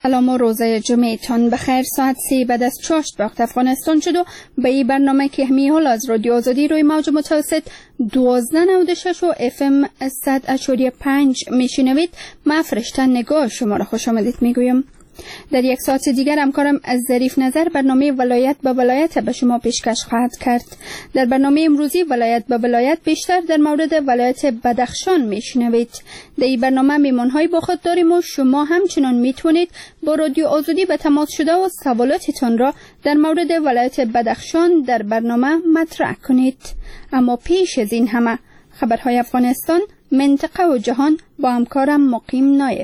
سلام و روزه جمعتان بخیر. ساعت 3 بعد از چاشت وقت افغانستان شد و به این برنامه که همی حال از رادیو آزادی روی موج متوسط 1296 و FM 100.5 میشنوید. من فرشته نگاه شما را خوش آمدید میگویم. در یک ساعت دیگر همکارم از ظریف نظر برنامه ولایت به ولایت به شما پیشکش خواهد کرد. در برنامه امروزی ولایت به ولایت بیشتر در مورد ولایت بدخشان میشنوید. در این برنامه میمان‌های با خود داریم و شما همچنان میتونید با رادیو آزادی به تماس شده و سوالاتتان را در مورد ولایت بدخشان در برنامه مطرح کنید. اما پیش از این همه خبرهای افغانستان، منطقه و جهان با همکارم مقیم نایب.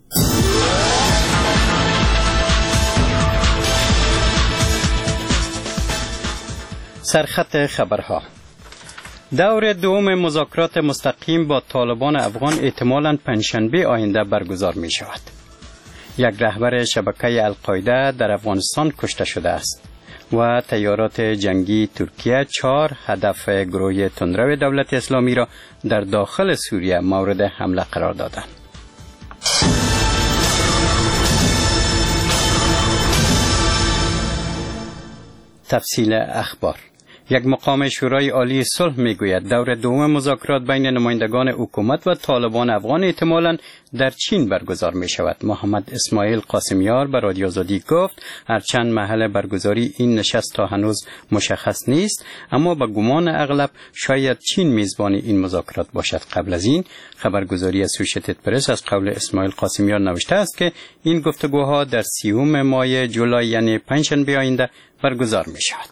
سرخط خبرها. دور دوم مذاکرات مستقیم با طالبان افغان احتمالاً پنجشنبه آینده برگزار می شود. یک رهبر شبکه القاعده در افغانستان کشته شده است و تیارات جنگی ترکیه 4 هدف گروه تندرو دولت اسلامی را در داخل سوریه مورد حمله قرار دادند. تفصیل اخبار. یک مقام شورای عالی صلح میگوید دور دوم مذاکرات بین نمایندگان حکومت و طالبان افغان احتمالاً در چین برگزار می شود. محمد اسماعیل قاسمیار به رادیو آزادی گفت هرچند محل برگزاری این نشست تا هنوز مشخص نیست، اما به گمان اغلب شاید چین میزبان این مذاکرات باشد. قبل از این خبرگزاری اسوشیتد پرس از قول اسماعیل قاسمیار نوشته است که این گفتگوها در 30 ماه جولای یعنی پنجشنبه آینده برگزار می شود.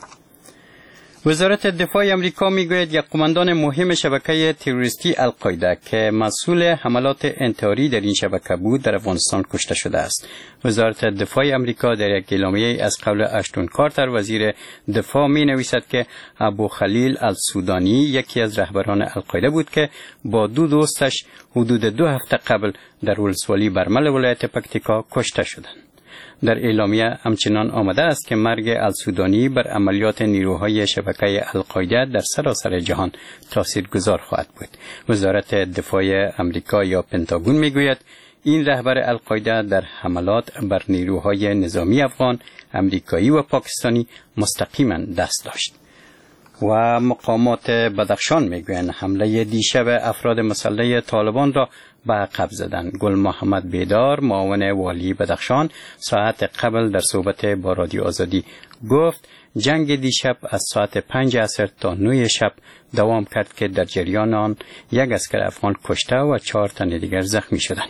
وزارت دفاع امریکا میگوید یک قماندان مهم شبکه تروریستی القاعده که مسئول حملات انتحاری در این شبکه بود در افغانستان کشته شده است. وزارت دفاع امریکا در یک اعلامیه از قول اشتون کارتر وزیر دفاع می نویسد که ابو خلیل السودانی یکی از رهبران القاعده بود که با 2 دوستش حدود 2 هفته قبل در ولسوالی برمل ولایت پکتیکا کشته شدند. در اعلامیه همچنان آمده است که مرگ السودانی بر عملیات نیروهای شبکه القاعده در سراسر جهان تاثیرگذار خواهد بود. وزارت دفاع امریکا یا پنتاگون میگوید این رهبر القاعده در حملات بر نیروهای نظامی افغان، امریکایی و پاکستانی مستقیما دست داشت. و مقامات بدخشان میگویند حمله دیشب افراد مسلح طالبان را به عقب زدند. گل محمد بیدار معاون والی بدخشان ساعت قبل در صحبت با رادیو آزادی گفت جنگ دیشب از ساعت 5 عصر تا 9 شب دوام کرد که در جریان آن 1 عسکر افغان کشته و 4 تن دیگر زخمی شدند.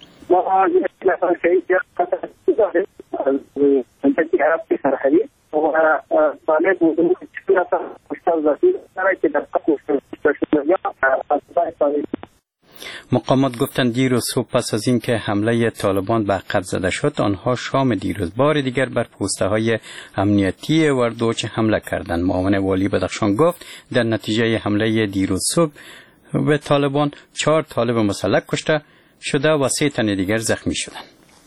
مقامات گفتند دیروز صبح پس از اینکه حمله طالبان به عقب زده شد، آنها شام دیروز بار دیگر بر پوسته های امنیتی وردوچ حمله کردند. معاون والی بدخشان گفت در نتیجه حمله دیروز صبح به طالبان 4 طالب مسلح کشته شده و 3 تن دیگر زخمی شدند.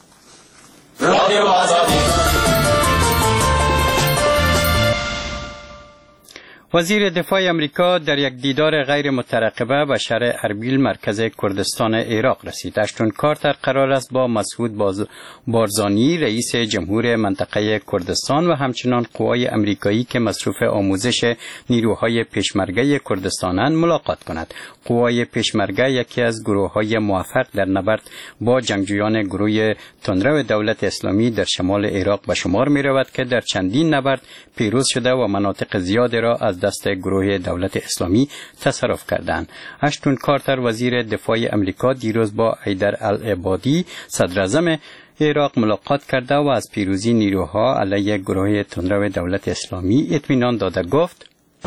وزیر دفاع امریکا در یک دیدار غیر مترقبه به شهر اربیل مرکز کردستان عراق رسید. اشتون کارتر قرار است با مسعود بارزانی رئیس جمهور منطقه کردستان و همچنان قوای امریکایی که مصروف آموزش نیروهای پشمرگه کردستانند ملاقات کند. قوای پشمرگه یکی از گروه‌های موفق در نبرد با جنگجویان گروه تندرو دولت اسلامی در شمال عراق به شمار می‌رود که در چندین نبرد پیروز شده و مناطق زیادی را از دست گروه دولت اسلامی تصرف کردند. اشتون کارتر وزیر دفاع امریکا دیروز با حیدر العبادی صدر اعظم عراق ملاقات کرده و از پیروزی نیروها علیه گروه تندرو دولت اسلامی اطمینان داده گفت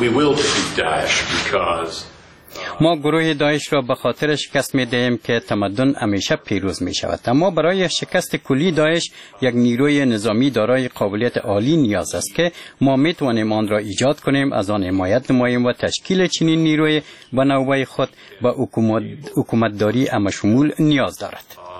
ما گروه داعش را به خاطر شکست می دهیم که تمدن همیشه پیروز می شود، اما برای شکست کلی داعش یک نیروی نظامی دارای قابلیت عالی نیاز است که ما می توانیم آن را ایجاد کنیم، از آن حمایت نماییم و تشکیل چنین نیروی به نوبه خود به حکومتداری همشمول نیاز دارد.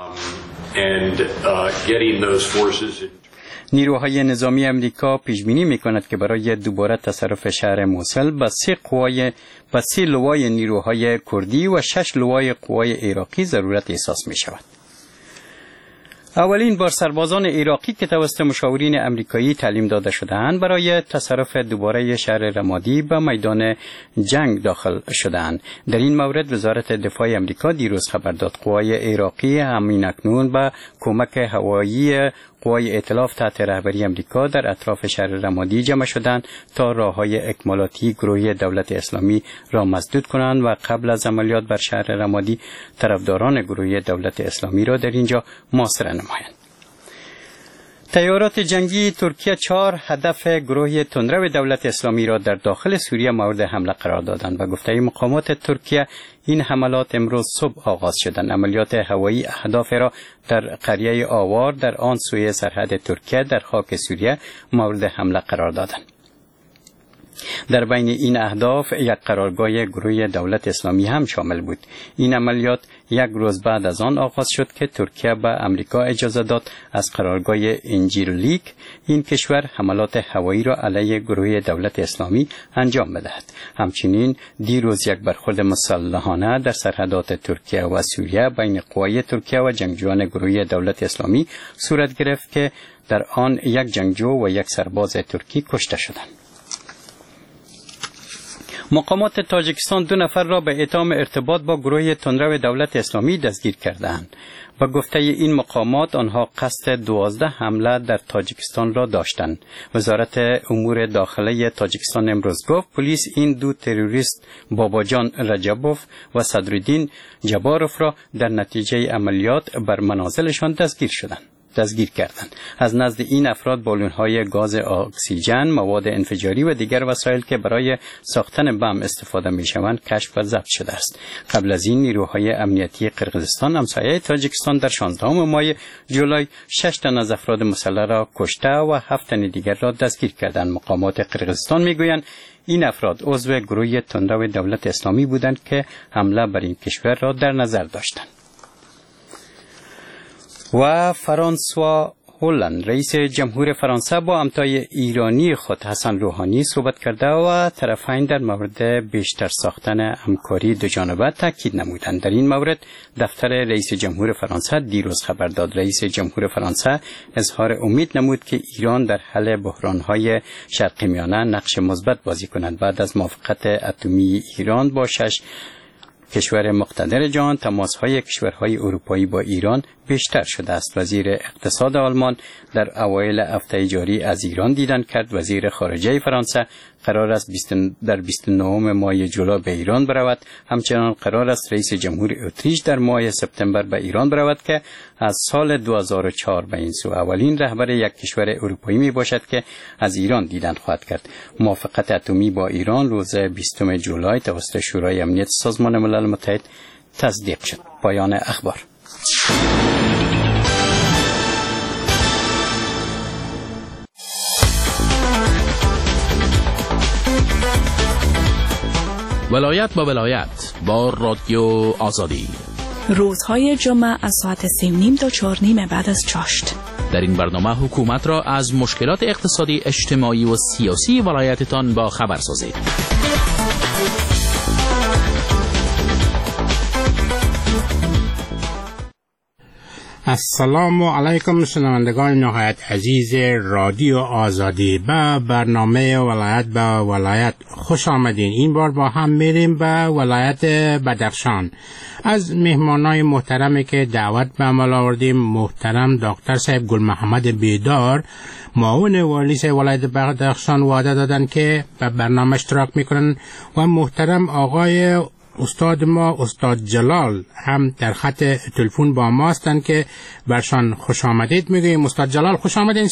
نیروهای نظامی امریکا پیشبینی می‌کند که برای دوباره تصرف شهر موصل به 3 لوای نیروهای کردی و 6 لوای قوای عراقی ضرورت احساس می‌شود. اولین بار سربازان عراقی که توسط مشاورین امریکایی تعلیم داده شدند برای تصرف دوباره شهر رمادی به میدان جنگ داخل شدند. در این مورد وزارت دفاع امریکا دیروز خبر داد قوای عراقی همین اکنون با کمک هوایی قوای ائتلاف تحت رهبری امریکا در اطراف شهر رمادی جمع شدند تا راههای اکمالاتی گروه دولت اسلامی را مسدود کنند و قبل از عملیات بر شهر رمادی طرفداران گروه دولت اسلامی را در اینجا محاصره نمایند. تیارات جنگی ترکیه 4 هدف گروه تندرو دولت اسلامی را در داخل سوریه مورد حمله قرار دادند و گفته مقامات ترکیه این حملات امروز صبح آغاز شدند. عملیات هوایی اهداف را در قریه آوار در آن سوی سرحد ترکیه در خاک سوریه مورد حمله قرار دادند. در بین این اهداف یک قرارگاه گروه دولت اسلامی هم شامل بود. این عملیات یک روز بعد از آن آغاز شد که ترکیه به امریکا اجازه داد از قرارگاه انجیرلیک این کشور حملات هوایی را علیه گروه دولت اسلامی انجام بدهد. همچنین دیروز یک برخورد مسلحانه در سرحدات ترکیه و سوریه بین قوای ترکیه و جنگجویان گروه دولت اسلامی صورت گرفت که در آن یک جنگجو و یک سرباز ترکی کشته شدند. مقامات تاجیکستان 2 نفر را به اتهام ارتباط با گروه تندرو دولت اسلامی دستگیر کردند. با گفته این مقامات آنها قصد 12 حمله در تاجیکستان را داشتند. وزارت امور داخلی تاجیکستان امروز گفت پلیس این 2 تروریست باباجان رجبوف و صدرالدین جباروف را در نتیجه عملیات بر منازلشان دستگیر کردند. از نزد این افراد بالون‌های گاز اکسیژن، مواد انفجاری و دیگر وسایل که برای ساختن بم استفاده می‌شوند کشف و ضبط شده است. قبل از این نیروهای امنیتی قرقیزستان همسایه تاجیکستان در 16 ماه جولای 6 تن از افراد مسلح را کشته و 7 تن دیگر را دستگیر کردند. مقامات قرقیزستان می‌گویند این افراد عضو گروه تندرو دولت اسلامی بودند که حمله بر این کشور را در نظر داشتند. و فرانسوا هولند رئیس جمهور فرانسه با همتای ایرانی خود حسن روحانی صحبت کرده و طرفین در مورد بیشتر ساختن همکاری دوجانبه تاکید نمودند. در این مورد دفتر رئیس جمهور فرانسه دیروز خبر داد. رئیس جمهور فرانسه اظهار امید نمود که ایران در حل بحران‌های شرق میانه نقش مثبت بازی کند. بعد از موافقت اتمی ایران با 6 کشور مقتدر جهان تماس‌های کشورهای اروپایی با ایران بیشتر شده است. وزیر اقتصاد آلمان در اوایل هفته جاری از ایران دیدن کرد. وزیر خارجه فرانسه قرار است در 29 ماه جولای به ایران برود. همچنان قرار است رئیس جمهور اتریش در ماه سپتامبر به ایران برود که از سال 2004 به این سو اولین رهبر یک کشور اروپایی می باشد که از ایران دیدن خواهد کرد. موافقت اتمی با ایران روز 20 جولای توسط شورای امنیت سازمان ملل متحد تصدیق شد. پایان اخبار. ولایت با ولایت با رادیو آزادی روزهای جمعه از ساعت 3:30 تا 4:30 بعد از چاشت. در این برنامه حکومت را از مشکلات اقتصادی، اجتماعی و سیاسی ولایتتان با خبر سازید. السلام علیکم شنوندگان نهایت عزیز رادیو آزادی. به برنامه ولایت با ولایت خوش آمدین. این بار با هم میریم به ولایت بدخشان. از مهمانای محترمی که دعوت به عمل آوردیم محترم دکتر صاحب گل محمد بیدار معاون والی ولایت بدخشان وعده دادن که به برنامه اشتراک میکنن و محترم آقای استاد ما استاد جلال هم در خط تلفن با ما هستند که برشان خوش آمدید میگیم. استاد جلال خوش آمدین.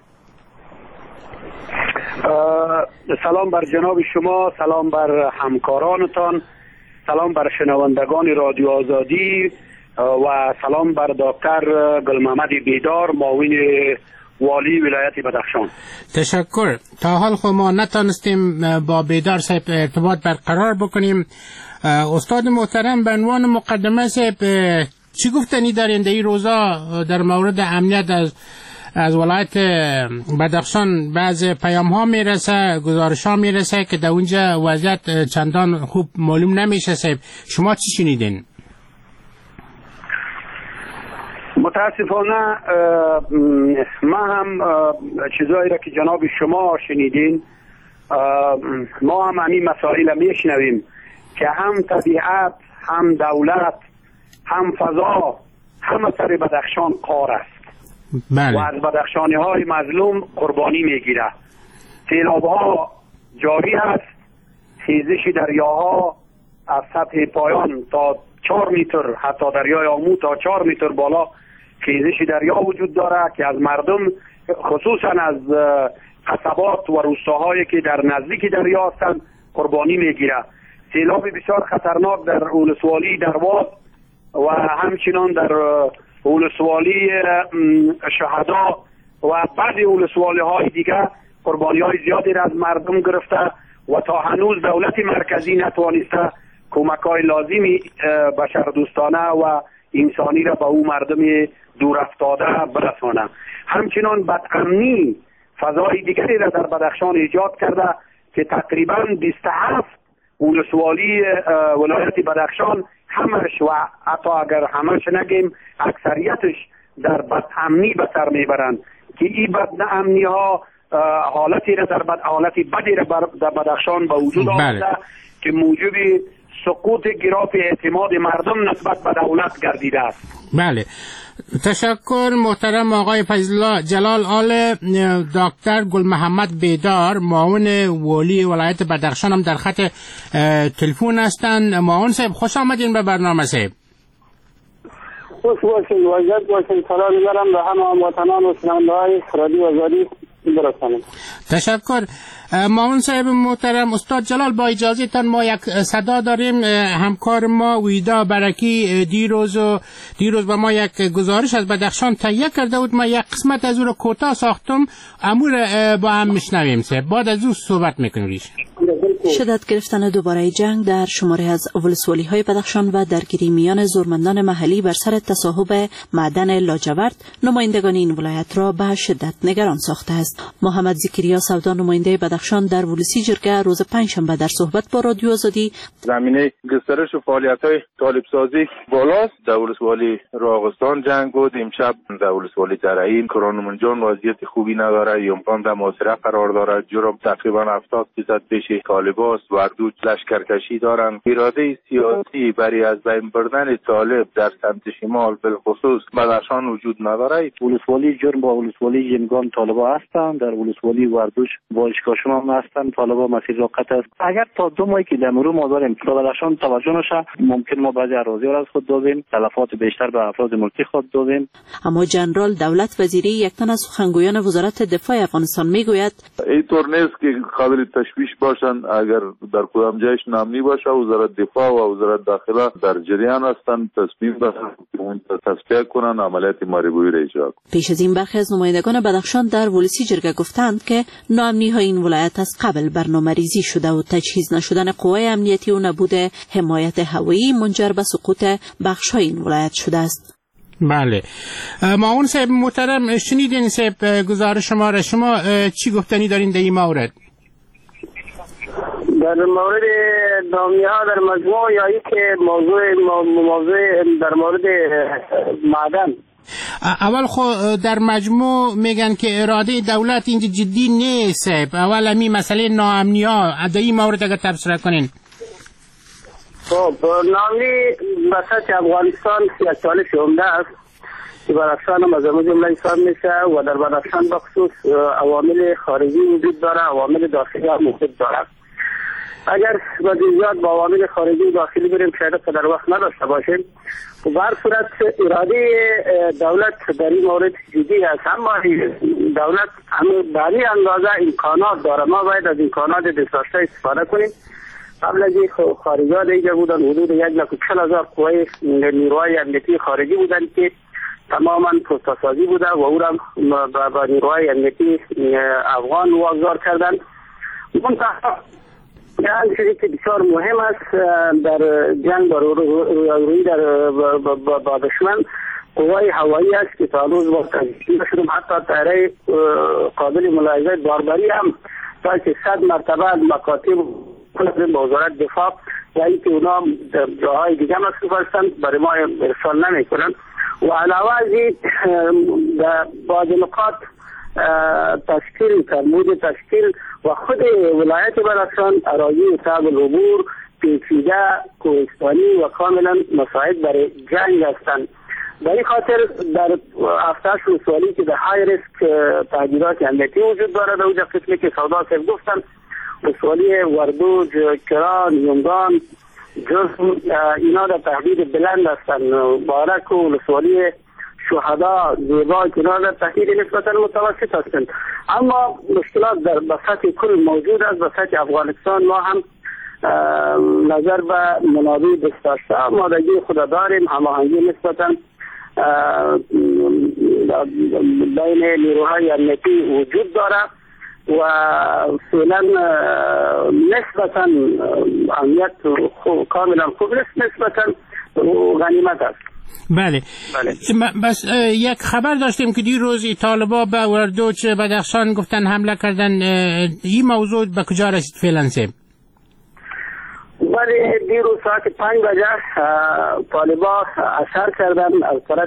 سلام بر جناب شما، سلام بر همکارانتان، سلام بر شنوندگان رادیو آزادی و سلام بر دکتر گل محمد بیدار معاون والی ولایت بدخشان. تشکر. تا حال خود ما نتانستیم با بیدار صاحب ارتباط برقرار بکنیم. استاد محترم به عنوان مقدمه صاحب چی گفتنی دارین در این روزا در مورد امنیت از ولایت بدخشان؟ بعض پیام ها میرسه، گزارش ها میرسه که در اونجا وضعیت چندان خوب معلوم نمیشه صاحب. شما چی شنیدین؟ متاسفانه ما هم چیزایی را که جناب شما شنیدین ما هم همین مسائل میشنویم که هم طبیعت، هم دولت، هم فضا، همه سر بدخشان قار است. بله. و از بدخشانی های مظلوم قربانی میگیره. سیلاب ها جاری است، خیزش دریاها از سطح پایان تا 4 متر، حتی دریای آمو تا 4 متر بالا خیزش دریا وجود داره که از مردم خصوصا از قصبات و روستاهایی که در نزدیک دریا هستند قربانی میگیره. سیلاب بسیار خطرناک در ولسوالی درواز و همچنان در ولسوالی شهدا و بعضی ولسوالی های دیگه قربانی های زیادی را از مردم گرفته و تا هنوز دولت مرکزی نتوانسته کمک های لازمی بشردوستانه و انسانی را به او مردم دور افتاده برسانه. همچنان بدامنی فضای دیگری را در بدخشان ایجاد کرده که تقریبا 27 ولسوالی ولایت بدخشان همش و حتی اگر همش نگیم اکثریتش در بدامنی به سر میبرند که این بدامنی ها حالتی را حالتی بدی را در بدخشان به وجود آورده که موجب سقوط گراف اعتماد مردم نسبت به دولت گردیده است. بله، تشکر محترم آقای فضلالله جلال آل. دکتر گل محمد بیدار معاون والی ولایت بدخشان هم در خط تلفن هستند. معاون صاحب خوش آمدین به برنامه صاحب. خوش باشین، واجد باشین. سلام می‌برم به همه هموطنان و شنونده‌های رادیو آزادی. تشکر. معاون صاحب محترم، استاد جلال با اجازه تان ما یک صدا داریم. همکار ما ویدا برکی دیروز با ما یک گزارش از بدخشان تهیه کرده بود. ما یک قسمت از او رو کوتاه ساختم، امور با هم میشنویم. بعد از او صحبت میکنیم. شدت گرفتن دوباره جنگ در شماره از ولسوالی های بدخشان و درگیری میان زورمندان محلی بر سر تصاحب معدن لاجورد نمایندگان این ولایت را به شدت نگران ساخته است. محمد زکریا سودا نماینده بدخشان در ولسی جرگه روز پنجشنبه در صحبت با رادیو آزادی زمینه گسترش و فعالیت‌های طالب سازی بالاست. در ولسوالی راغستان جنگ بود، امشب در ولسوالی درعین کرانمنجان وضعیت خوبی نداره، امکان در محاصره قرار داره. جرم تقریبا 70% پیش طالباست. وردوج لشکرکشی دارند. اراده سیاسی برای از بین بردن طالب در سمت شمال بالخصوص بدخشان وجود نداره. ولسوالی جرم با ولسوالی جنگان طالبا هستند، در ولسوالی وردوج با اشکاشون هم هستند. طالبا مسیر را قطع است. اگر تا 2 ماهی که دمرو ما داریم تا بدخشان توجه نشه، ممکن ما بعضی اراضی را از خود دادیم، تلفات بیشتر به افراد ملکی خود دادیم. اما جنرال دولت وزیری یک تن از سخنگویان وزارت دفاع افغانستان میگوید اینطور نیست که قابل تشویش باشند. اگر در کدام جایش نامنی باشه وزارت دفاع و وزارت داخله در جریان هستند تصمیم بگیرند تصفیه کنند عملیات ماریبویی را اجرا کنند. پیش از این برخی از نمایندگان بدخشان در ولسی جرگه گفتند که ناامنی های این ولایت از قبل برنامه‌ریزی شده و تجهیز نشدن قوای امنیتی و نبود حمایت هوایی منجر به سقوط بخش‌های این ولایت شده است. بله، معاون صاحب محترم شنیدین صاحب گزارش شما را. شما چی گفتنی دارین در این مورد؟ در مورد ناامنی‌ها در مجموع یا اینکه موضوع در مورد معدن؟ اول در مجموع میگن که اراده دولت اینجا جدی نیست. اول همی مسئله ناامنی ها در این مورد اگر تبصره کنین. خب ناامنی بساط افغانستان یک چالش عمده است که بدخشان هم از جمله حساب میشه و در بدخشان بخصوص عوامل خارجی وجود داره، عوامل داخلی هم وجود داره. اگر زیاد با عوامل خارجی داخلی بریم شاید در وقت نداشته باشیم. و بر صورت اراده دولت در این مورد جدی است، اما دولت به این اندازه امکانات داره. ما باید از امکانات دسترسی استفاده کنیم. قبل از این خارجی ها دیگه بودن حدود 140,000 قوای نیروهای امنیتی خارجی بودن که تماما پستاسازی بوده و او را با نیروهای امنیتی افغان واگذار کردن. این چیزی که بسیار مهم است در جنگ روی با دشمن قوای هوایی است که تا روز با تجهیز شدیم. حتی طیاره قابل ملاحظه باربری هم تا که 100 مرتبه مکاتب به وزارت دفاع و اینکه اونا جاهای دیگه مصروف هستند برای ما ارسال نمی کنند. و علاوه از این در بعض نقاط تشکیل ترمود تشکیل و خود ولایت بدخشان اراضی صعب العبور، پیچیده، کوهستانی و کاملا مساعد برای جنگ هستند. به این خاطر در افتاش ولسوالی که در های ریسک تهدیدات امنیتی وجود دارد، در اونجا قسمی که سودا صاحب گفتن، ولسوالی وردوج، کران، یونگان، جرم، اینا در تهدید بلند هستند. بارک و ولسوالی شهدا، زیبا، اینا در تهدید نسبتا متوسط هستند. اما مشکلات در سطح کل موجود است. به سطح افغانستان ما هم نظر به منابع دستاشته آمادگی خود داریم، هماهنگی نسبتا بین نیروهای امنیتی وجود دارد و فعلا نسبتا امنیت کاملا خوب است، نسبتا غنیمت است. بله. بس یک خبر داشتیم که دیروز طالبا به وردوج بدخشان گفتن حمله کردن. این موضوع به کجا رسید فعلا سه؟ ولی دیروز ساعت 5 بجه طالبا اثر کردن از طرف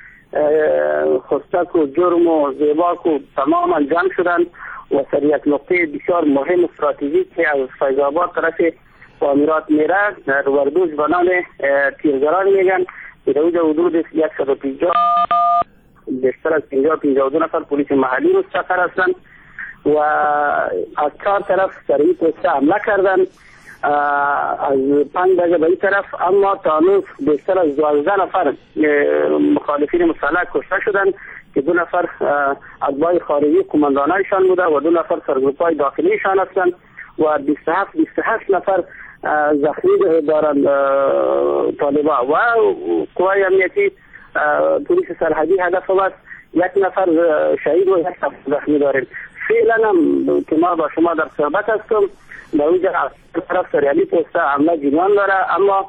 خستک و جرم و زیباک و تماما جمع شدن و سر یک نقطه بسیار مهم استراتژیک که از فیض‌آباد طرف تعمیرات میره در وردوج به نام تیرگران میگن که در اونجا حدود 150 بیشتر از 52 نفر پلیس محلی مستقر هستند و از 4 طرف سر این پسته حمله کردن. از 5 بجه به این طرف، اما تانوس بیشتر از 12 نفر مخالفین مسلح کشته شدند که 2 نفر اتباع خارجی کماندانایشان بوده و 2 نفر سرگروپای داخلیشان هستند و 27 نفر زخمی دارند طالبا و قوای امنیتی پلیس سرحدی هدف است. 1 نفر شهید و 1 نفر زخمی داریم. فعلا هم که ما با شما در صحبت هستم در اونجا طرف سریالی پسته حمله جریان داره، اما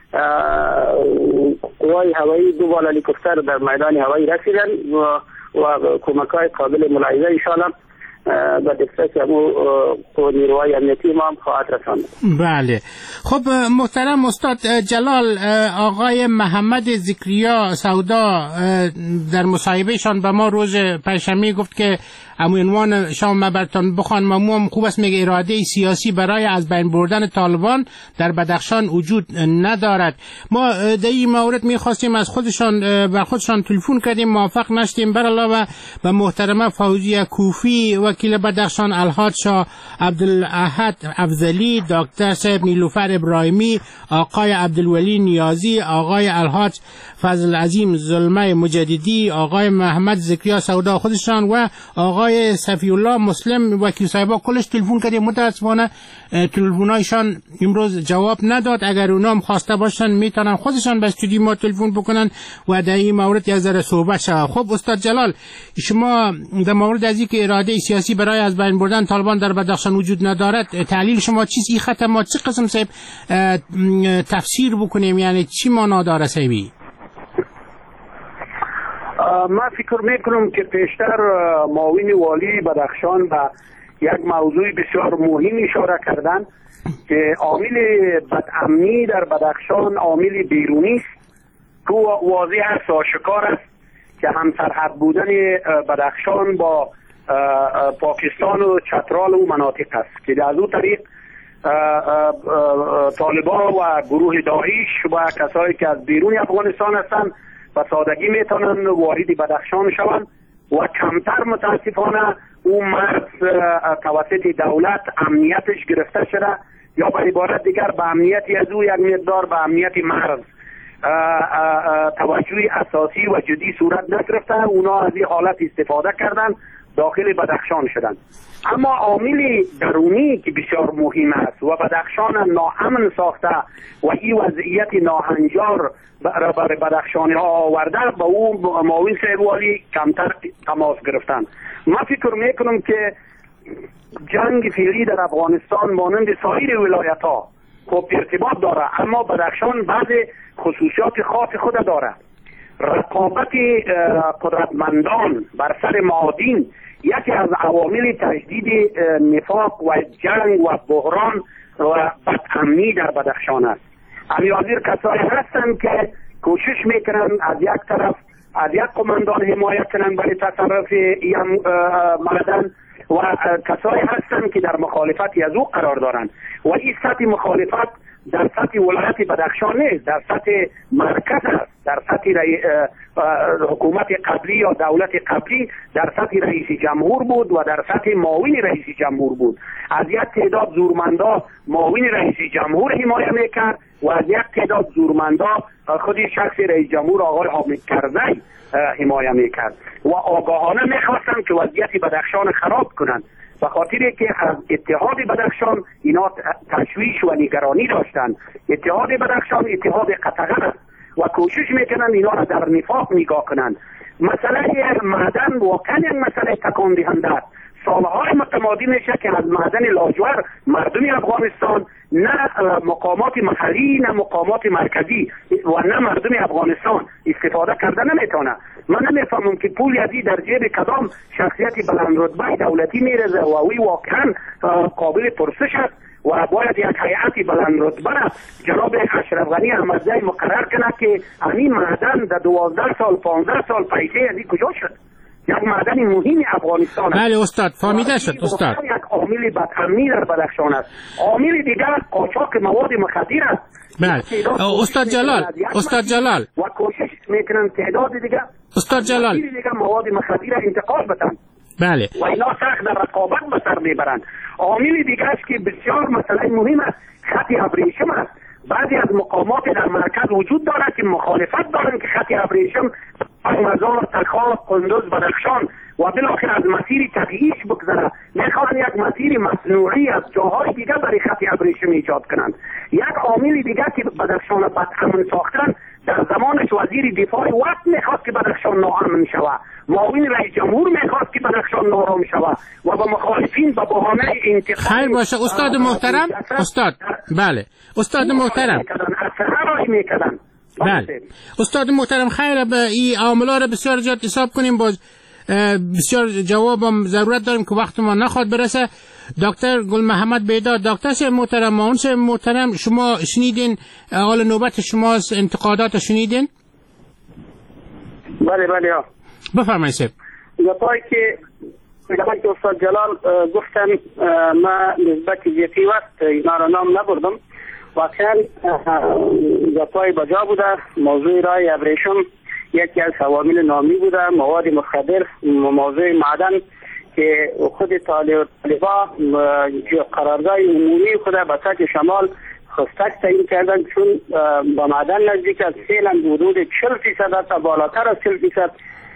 قوای هوایی 2 بال هلیکوپتر در میدان هوایی رسیدن و کمک‌های قابل ملاحظه انشاءالله به دسترس نیروهای امنیتی ما هم خواهد رساند. بله. خب محترم استاد جلال، آقای محمد ذکریا سودا در مصاحبهشان به ما روز پنجشنبه گفت که عنوان شما برتان بخوان مموم خوب است، میگه اراده سیاسی برای از بین بردن طالبان در بدخشان وجود ندارد. ما در این مورد میخواستیم از خودشان بر خودشان تلفن کردیم، موافق نشدیم. بر علاوه به محترمه فوزیه کوفی وکیل بدخشان، الحاج شاه عبدالاحد افضلی، دکتر صاحب نیلوفر ابراهیمی، آقای عبدالولی نیازی، آقای الحاج فضل عظیم ظلمه مجددی، آقای محمد ذکریا سودا خودشان و آقای صفی الله مسلم وکیل صاحبا کلش تلفن کردیم. متاسفانه تلفنایشان امروز جواب نداد. اگر اونا هم خواسته باشن میتونن خودشان به استودیو ما تلفن بکنن و در این مورد یک ذره صحبت شود. خب استاد جلال، شما در مورد از اینکه اراده سیاسی برای از بین بردن طالبان در بدخشان وجود ندارد، تحلیل شما چیست؟ این خط ما چه قسم صاحب تفسیر بکنیم، یعنی چی معنا داره صاحبی؟ ما فکر میکنم که پیشتر معاون والی بدخشان به یک موضوع بسیار مهم اشاره کردن که عامل بدامنی در بدخشان عامل بیرونی است که واضح است و آشکار است که هم سرحد بودن بدخشان با پاکستان و چترال و مناطق است که از اون طریق طالبان و گروه داعش و کسایی که از بیرون افغانستان هستند و سادگی میتونن وارد بدخشان شوند و کمتر متاسفانه اون مرز توسط دولت امنیتش گرفته شده یا به عبارت دیگر به امنیتی از او یک مقدار به امنیت مرز توجه اساسی و جدی صورت نگرفته. اونا از این حالت استفاده کردن داخل بدخشان شدن. اما عامل درونی که بسیار مهم است و بدخشان ناامن ساخته و این وضعیت ناهنجار برای بدخشانی ها آورده به اون معاون صاحب والی کمتر تماس گرفتن. من فکر میکنم که جنگ فعلی در افغانستان مانند سایر ولایت ها خب ارتباط داره، اما بدخشان بعض خصوصیات خاص خود داره. رقابت قدرتمندان بر سر معادن یکی از عوامل تجدید نفاق و جنگ و بحران و بدامنی در بدخشان است. امیازیر کسایی هستند که کوشش میکنن از یک طرف از یک قماندان حمایت کنند برای تصرف این معدن و کسایی هستند که در مخالفت از او قرار دارند و این سطح مخالفت در سطح ولایت بدخشان نیست، در سطح مرکز است، در سطح حکومت قبلی یا دولت قبلی، در سطح رئیس جمهور بود و در سطح معاون رئیس جمهور بود. از یک تعداد زورمندا معاون رئیس جمهور حمایت میکرد و از یک تعداد زورمندا خود شخص رئیس جمهور آقای حامد کرزی حمایت میکرد و آگاهانه میخواستند که وضعیت بدخشان خراب کنند. به خاطر که از اتحاد بدخشان اینا تشویش و نگرانی داشتند. اتحاد بدخشان اتحاد قطغن است و کوشش میکنند اینا را در نفاق نگاه کنند. مسئله معدن واقعا یک مسئله تکان دهنده است. سالهای متمادی میشه که از معدن لاجور مردم افغانستان نه مقامات محلی نه مقامات مرکزی و نه مردم افغانستان استفاده کرده نمیتونه. من نمیفهمم که پول یزی در جیب کدام شخصیت بلند رتبه دولتی میرزه و اوی واقعا قابل پرسش است و باید یک هیئت بلند رتبه جناب اشرف غنی احمدزی مقرر کنه که همین معدن در 12 سال 15 سال پیسه یزی کجا شد. یک معدن مهم افغانستان است. بله استاد فهمیده شد استاد. یک عامل بدامنی در بدخشان است. عامل دیگر قاچاق مواد مخدر است. بله استاد جلال و کوشش میکنن تعداد دیگر استاد جلال دیگر مواد مخدر انتقال بدن. بله و اینا سخت در رقابت به سر میبرند. عامل دیگر است که بسیار مسئله مهم است، خط ابریشم است. بعضی از مقامات در مرکز وجود دارد که مخالفت دارند که خط ابریشم از مزار تخار قندوز بدخشان و بالاخره از مسیر طبیعیش بگذره. میخوان یک مسیر مصنوعی از جاهای دیگر برای خط ابریشم ایجاد کنند. یک عامل دیگر که بدخشان بدامن ساختن، در زمانش وزیر دفاع وقت میخواست که بدخشان ناامن شود، معاون رئیس جمهور میخواست که بدخشان نارام شود و با مخالفین به بهانه انتقام. خیر باشه استاد محترم. استاد بله استاد محترم بله استاد محترم خیر به این عاملا را بسیار زیاد حساب کنیم. باز بسیار جوابم ضرورت داریم که وقت ما نخواد برسه. دکتر گل محمد بیدار، دکتر صاحب محترم، معاون صاحب محترم، شما شنیدین حال نوبت شماست، انتقادات شنیدین؟ بله بفرمایید صاحب. جایی که استاد جلال گفتن ما نسبت جدی وقت اینا را نام نبردم. واقعا جای بجا بوده. موضوع رای ابریشم یکی از عوامل نامی بوده، مواد مخدر، موضوع معدن که خود طالبا قرارداد عمومی خود به سطح شمال خستک تعیین کردن، چون با معدن نزدیک از فعلا حدود 40% تا بالاتر از 40%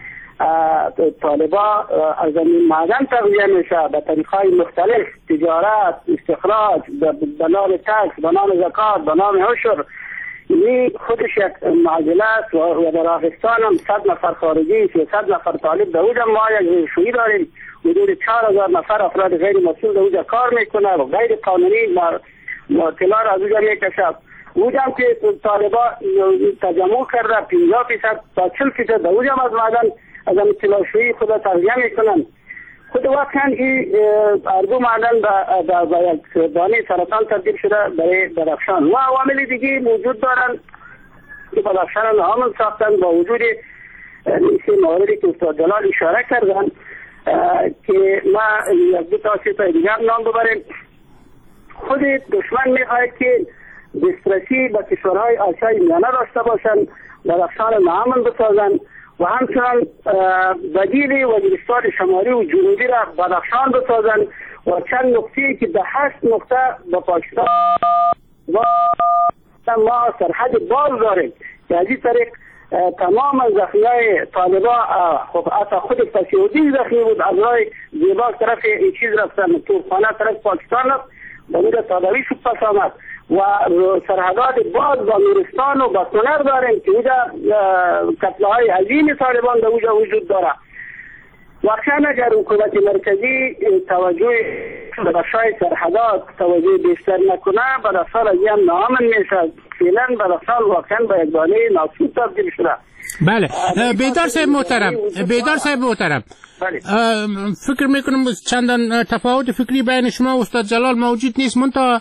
طالبا از این معدن تغذیه میشه به طریقهای مختلف، تجارت، استخراج، به نام تکس، به نام زکات، به نام عشر. این خودش یک معضله است و در افغانستان هم 100 نفر خارجی 300 نفر طالب در اونجا ما یک شویی داریم، حدود 4000 نفر افراد غیر مسئول در اونجا کار میکنه و غیر قانونی ما اطلاع را از اونجا میکشد. اونجا هم که طالبا تجمع کرده 50% تا 40% در اونجا از معدن از این اطلاع شویی خود تغذیه میکنن. خود واقعا این اردو معدن به یک دانه سرطان تبدیل شده برای بدخشان و عوامل دیگه موجود دارن که بدخشان ناامن ساختن با وجود این مواردی که استاد جلال اشاره کردن که ما یک دو تا سه تا دیگر نام ببریم. خود دشمن میخواهد که دسترسی به کشورهای آسیای میانه داشته باشن، بدخشان ناامن بسازن و همچنان بدیل وزیرستان شمالی و جنوبی را بدخشان بسازن و چند نقطه‌ای که به 8 نقطه با پاکستان و ما سرحد باز داریم که از این طریق تمام زخمیای طالبا خب اصلا خود فسیودی زخمی بود، از راه زیبا طرف این چیز رفتن، توفانه طرف پاکستان رفت و اونجا تداوی شد پس آمد و سرحدات باز با نورستان و با سنر داریم که اونجا قتلهای عظیم طالبان در اونجا وجود داره. واقعا اگر حکومت مرکزی توجه به بخشای سرحدات توجه بیشتر نکنه بدخشان از این ناامن میشه. فعلا بدخشان واقعا به یک دانه ناسود تبدیل شده. بله بیدار صاحب محترم بله. فکر میکنم چندان تفاوت فکری بین شما و استاد جلال موجود نیست، منتها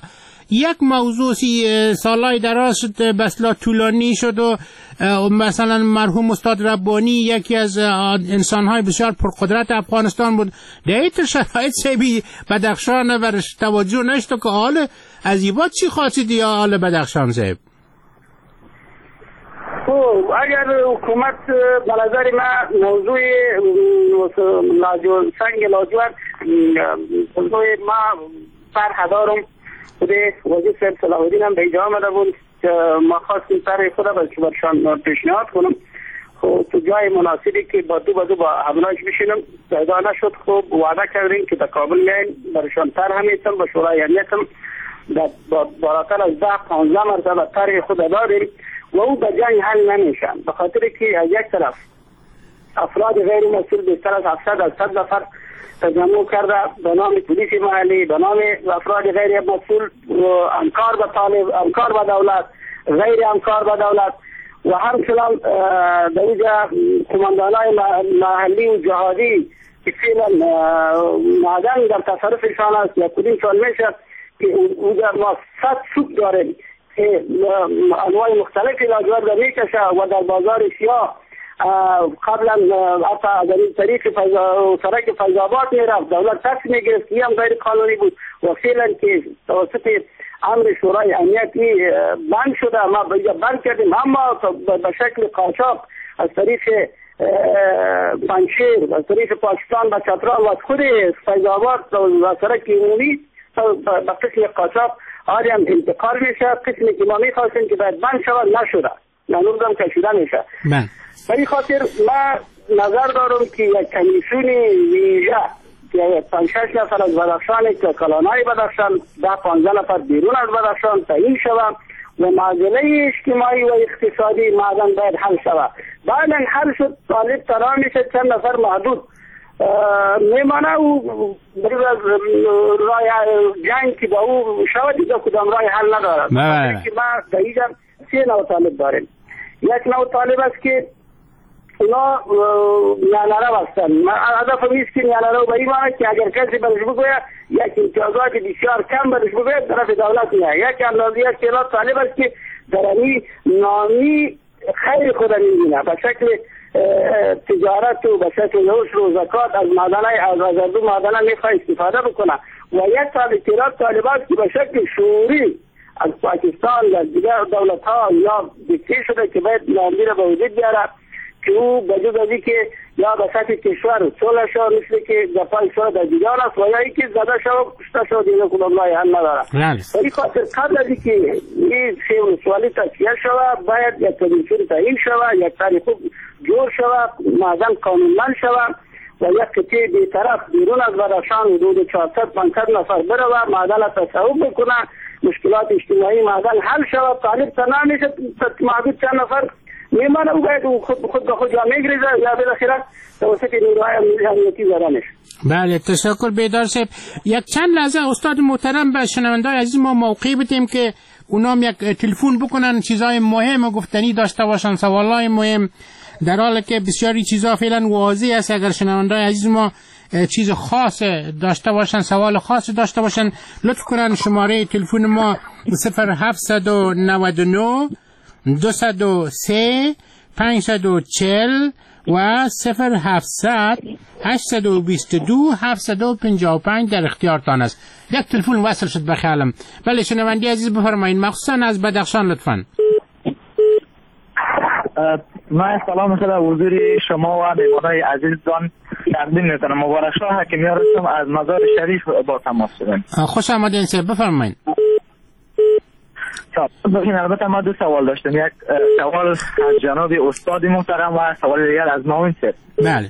یک موضوع سالهای دراز شد بسلا طولانی شد و مثلا مرحوم استاد ربانی یکی از انسانهای بسیار پرقدرت افغانستان بود، در این شرایط سیبی بدخشان برش توجه نشد که حال از ایباد چی خواستید یا حال بدخشان سیب؟ اگر حکومت به نظر من موضوع سنگ لاجورد موضوع ما طرح دارم خود وزیر صاحب صلاح الدین هم به اینجا آمده بود که ما خواستیم طرح خود برشان پیشنهاد کنم. خب تو جای مناسبی که با دو با همراهش بشینم پیدا نشد. خب وعده کردیم که در کابل میایم برشان طرح میتم به شورای امنیت هم بالاتر از 10-15 مرتبه طرح خود داریم و او به جنگ حل نمیشن، به خاطر که از یک طرف افراد غیر مسئول بیشتر از 700 نفر تجمع کرده به نام پلیس محلی، به نام افراد غیر مسئول، همکار به طالب، همکار به دولت، غیر همکار به دولت و همچنان در اینجا کماندانای محلی و جهادی که فعلا معدن در تصرفشان است یا کدیم سال میشه که اونجا ما 100 سوق داریم که انواع مختلفی لاجورد میکشه و در بازار سیاه قبلا حتی در این طریق سرک فیض‌آباد میرفت، دولت تکس میگرفت، این هم غیر قانونی بود و فعلا که توسط امر شورای امنیتی بند شده، ما بند کردیم، اما به شکل قاچاق از طریق پنجشیر، از طریق پاکستان به چترال و از خود فیض‌آباد و سرک عمومی به قسم قاچاق آریم انتقال میشه. قسمی که ما میخواستیم که باید بند شود نشده، هنوز هم کشیده میشه. به این خاطر ما نظر دارم که یک کمیسیون ویژه که 5-6 نفر از بدخشان که کلانای بدخشان 10-15 نفر بیرون از بدخشان تعیین شود و معضله اجتماعی و اقتصادی معدن باید حل شود. بعدا حل شد طالب ترا میشه چند نفر محدود میمانه و از رای جنگ که با او شود دیگه کدام رای حل ندارد. که ما در اینجا 3 نوع طالب داریم. یک نوع طالب است که اونا نیالرو هستن. هدف میست که نیالرو به این معنی که اگر کسی برش بگوید یک امتیازات بسیار کم برش بگوید طرف دولت میه. یک اندازی است که اونا طالب است که در این نامی خیر خود میبینه به شکل تجارت و به شکل عشر و زکات از معدنهای از دو معدنه میخواه استفاده بکنه و یک طالبات که به شکل شعوری از پاکستان یا دیگر دولت ها یا دکته شده که باید نامی را به وجود بیاره که او بجود از که یا به سطح کشور صلح شد مثل که جفای شد در دیگر است و یا ای که زده شد کشته شد اینه کدام رای حل نداره. ولی خاطر قبل از که این سیون سوالی تصفیه شود باید یک کمیسیون تعیین شود، یک طرح خوب جور شود، معدن قانونمند شود و یک قطعه بیطرف بیرون از بدخشان حدود 400-500 نفر بره و معدن را تصوب بکنه، مشکلات اجتماعی معدن حل شود. طالب تنها میشه محدود چند نفر میمانه او باید خود به خود جا میگریزه یا بالاخره توسط نیروهای امنیتی زده میشه. بله تشکر بیدار صاحب. یک چند لحظه استاد محترم به شنونده‌های عزیز ما موقع بدیم که اونام یک تلفن بکنن، چیزای مهم و گفتنی داشته باشن، سوالای مهم، در حالی که بسیاری چیزا فعلا واضح است. اگر شنونده‌های عزیز ما چیز خاص داشته باشن، سوال خاص داشته باشن، لطف کنن شماره تلفن ما 0799 203 540 و 0700 822 755 در اختیارتان است. یک تلفن وصل شد به خیالم. بله شنوندی عزیز بفرمایید، مخصوصا از بدخشان لطفاً. من سلام خدا حضور شما و میهمانان عزیزتان تقدیم میکنم. مبارک شاه حکیمیار هستم از مزار شریف با تماس شدم. خوش آمدین صاحب بفرمایید. بخین البته ما 2 سوال داشتم، یک سوال از جناب استاد محترم و سوال دیگر از معاون صاحب. بله.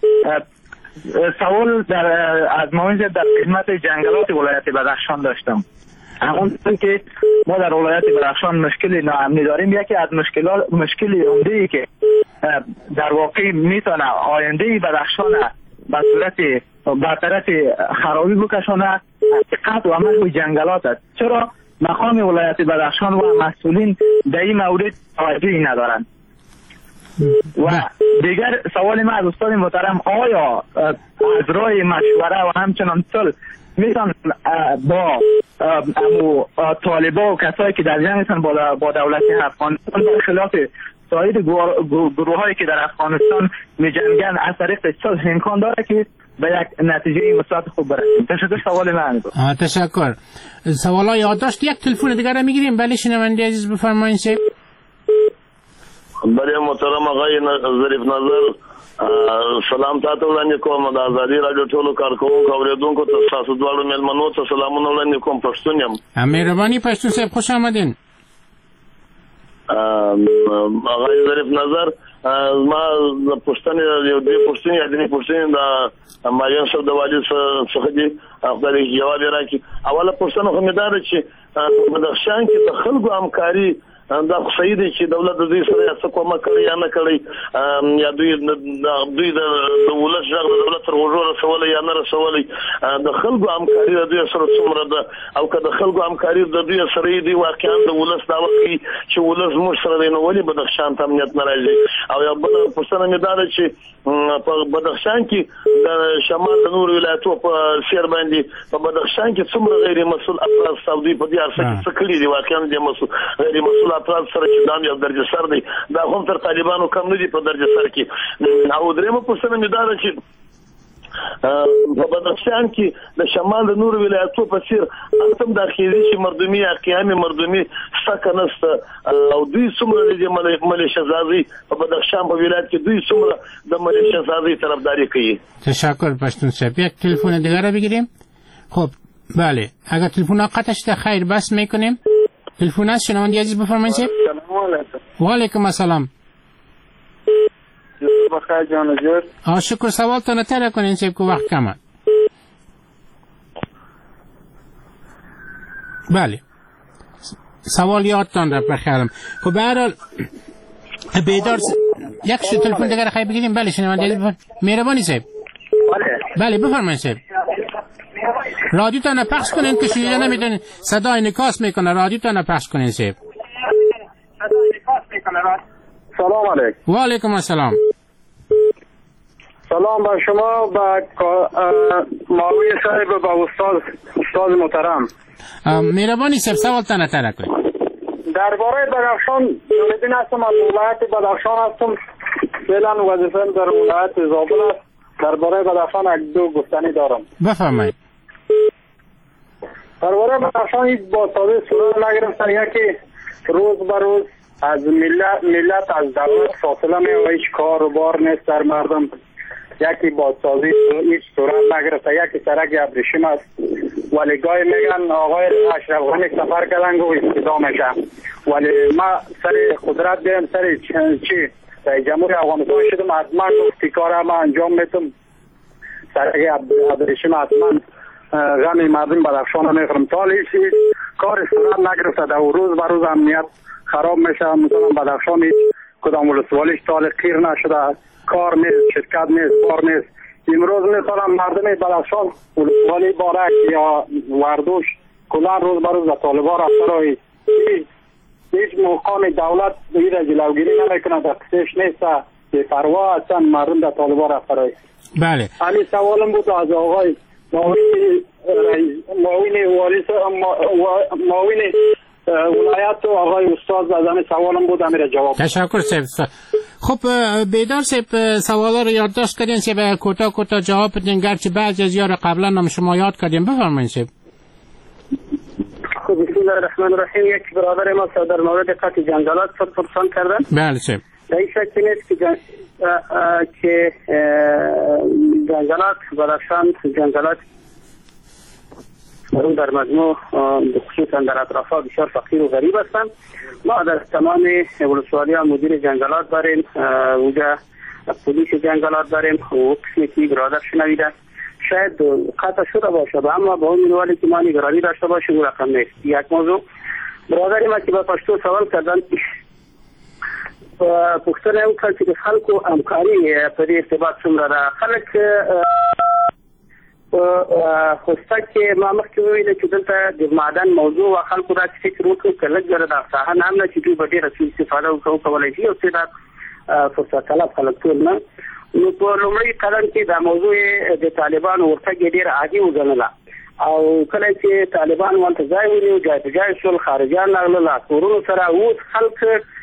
سوال از معاون صاحب در خدمت جنگلات ولایت بدخشان داشتم. اون که ما در ولایت بدخشان مشکل ناامنی داریم. یکی از مشکل عمده‌ای که در واقع میتونه آینده بدخشان به صورت برطرف خرابی بکشانه قطع و عمل جنگلات است. چرا مقام ولایت بدخشان و مسئولین در این مورد توجهی ندارند؟ و دیگر سوال ما از استاد محترم، آیا از راه مشوره و همچنان صلح میتونن با طالبا و کسایی که در جنگ هستن با دولت افغانستان خلاف سایر گروه هایی که در افغانستان می جنگن از طریق صلح امکان داره که به یک نتیجه مثبت خوب برسیم. تشکر. سوال من بود. تشکر. سوالا یادداشت. یک تلفن دیگه را میگیریم. بله شنونده عزیز بفرمایید. بله محترم آقای ظریف نظر، سلام تاسو وړاندې کوم. د ازادي رادیو ټولو کارکونکو اوریدونکو ته تاسو دواړو مېلمنو ته سلامونه وړاندې کوم. پښتون یم. مهرباني پښتون صاحب خوش آمدین. آقای ظریف نظر، ما د پښتنې یو دې پښتنې د ماین صاحب د والد څخه دي خپل جواب راکړي. اوله پښتنه خو مې دا ده چې په بدخشان کې د خلکو همکاري دا صحیح دی چې دولت د دې سره څه کومه کړی یا نه کړی، یا دوی د ولس ژغ د دولت تر غوږو رسولی یا نه رسولی. د خلکو همکاري د دوی سره څومره ده، او که د خلکو همکاري د دوی سره دی واقعا د ولس دعوه کوي چې ولس زموږ سره دی، نو ولې بدخشان ته امنیت نه راځي؟ او یو بله پوښتنه مې دا ده چې په بدخشان کې د شمال د نورو ولایتو په سیر باندې په بدخشان کې څومره غیر مسؤل افراد سعودي په دې عرصه کې څه کړي دي؟ واقعا د غیر مسؤل افراد سره چې دا یو درجه سر دی، دا هم تر طالبانو کم نه دي په درجه سر کې. او درېمه پوښتنه مې دا ده چې په بدخشان کې د شمال د نورو ولایتو په څیر هم داخلي شي مردمي یا قیامي مردمي سکه نشته، او دوی څومره د ملیشه سازي په بدخشان په ولایت کې دوی څومره د ملیشه سازي طرفداري کوي؟ تشکر پښتون صاحب. یک تلفن دیگر رو بگیریم. خب بله، اگر تلفن قطع شده خیر بس میکنیم. تلفن است شنونده عزیز بفرمایید. سلام علیکم. و علیکم السلام. بخیر جان جور. شکر. سوال تان تر کنین سیب که وقت کمه. بله سوال یادتان را بخیرم. خب به هر حال بیدار یک تلفن دیگر خیلی بگیریم. بله شنونده عزیز مهربانی صاحب. بله بفرمایید صاحب. رادیو تا نپخش کنین که شیعه نمیدونین صدا انعکاس میکنه. رادیو تا نپخش کنین صاحب. سلام علیکم. و علیکم السلام. سلام بر شما، با مولوی صاحب و با استاد محترم. مهربانی صاحب سوال تا نتره کنین. درباره بدخشان جانبین هستم، از ولایت بدخشان هستم. فعلا وظیفه‌ام در ولایت زابل است. درباره بدخشان یک دو گفتنی دارم. بفرمایید. درباره بدخشان هیچ بازسازی صورت نگرفته. یکی روز به روز از ملت از دولت فاصله می‌یابد، هیچ کار و بار نیست در مردم. یکی بازسازی هیچ صورت نگرفته. یکی سرک ابریشم است، ولی گاهی میگن آقای اشرف غنی سفر کردن و افتضاح میشه، ولی ما سر قدرت دیم سر چی جمهوری افغانستان شدم، حتما گفتی کار ما انجام میتم. سرک ابریشم حتما غم مردم بدخشان میخورم. تا هیچ کار صورت نگرفته. در روز به روز امنیت خراب میشه. مثلا بدخشان هیچ کدام ولسوالیش تا خیر نشده، کار نیست، شرکت نیست، کار نیست. امروز مثلا مردم بدخشان ولسوالی بارک یا وردوش کلا روز به روز به طالبان رفته، هیچ مقام دولت این جلوگیری نمیکنه، دستش نیست، به پروا هستن مردم به طالبان رفته. بله همین سوالم بود از آقای معاون ولایت و آقای استاد از همین سوالم بود، همین جواب. تشکر صاحب. خب بیدار صاحب سوالا رو یادداشت کردین صاحب، کوتاه جواب بدین، گرچه بعضی از یار قبلا هم شما یاد کردیم. بفرمایید صاحب. خب بسم الله الرحمن الرحیم. یک برادر ما در مورد قطع جنگلات پرسان کردن. بله صاحب. در این شکل نیست که جنگلات بدخشان جنگلات در مجموع خصوصا در اطرافها بسیار فقیر و غریب هستند. ما در تمام ولسوالی ها مدیر جنگلات داریم، اونجا پلیس جنگلات داریم. و قسمی که برادر شنویده شاید قطع شده باشه، اما با اون منوالی که ما نگرانی داشته باشه او رقم نیست. یک موضوع برادری ما که با پشتو سوال کردن پختنه او کل که خلق و امکاری پدی ارتباط څومره ده. خلق خوسته که ما مخکې وویل چې دلته د معدن موضوع و خلکو دا فکر وکړو که لږ زره دا ساحه نه هم نه چې دوی به ډېره څه استفاده وکولی شي، او څه دا فرصت طلب خلک ټول نه. نو په لومړي قدم کې دا موضوع د طالبانو ورتګ یې ډېره عادي وګڼله، او کله چې طالبان ورته ځای ونیو جای په جای شول خارجان راغله کورونو سره اوس خلک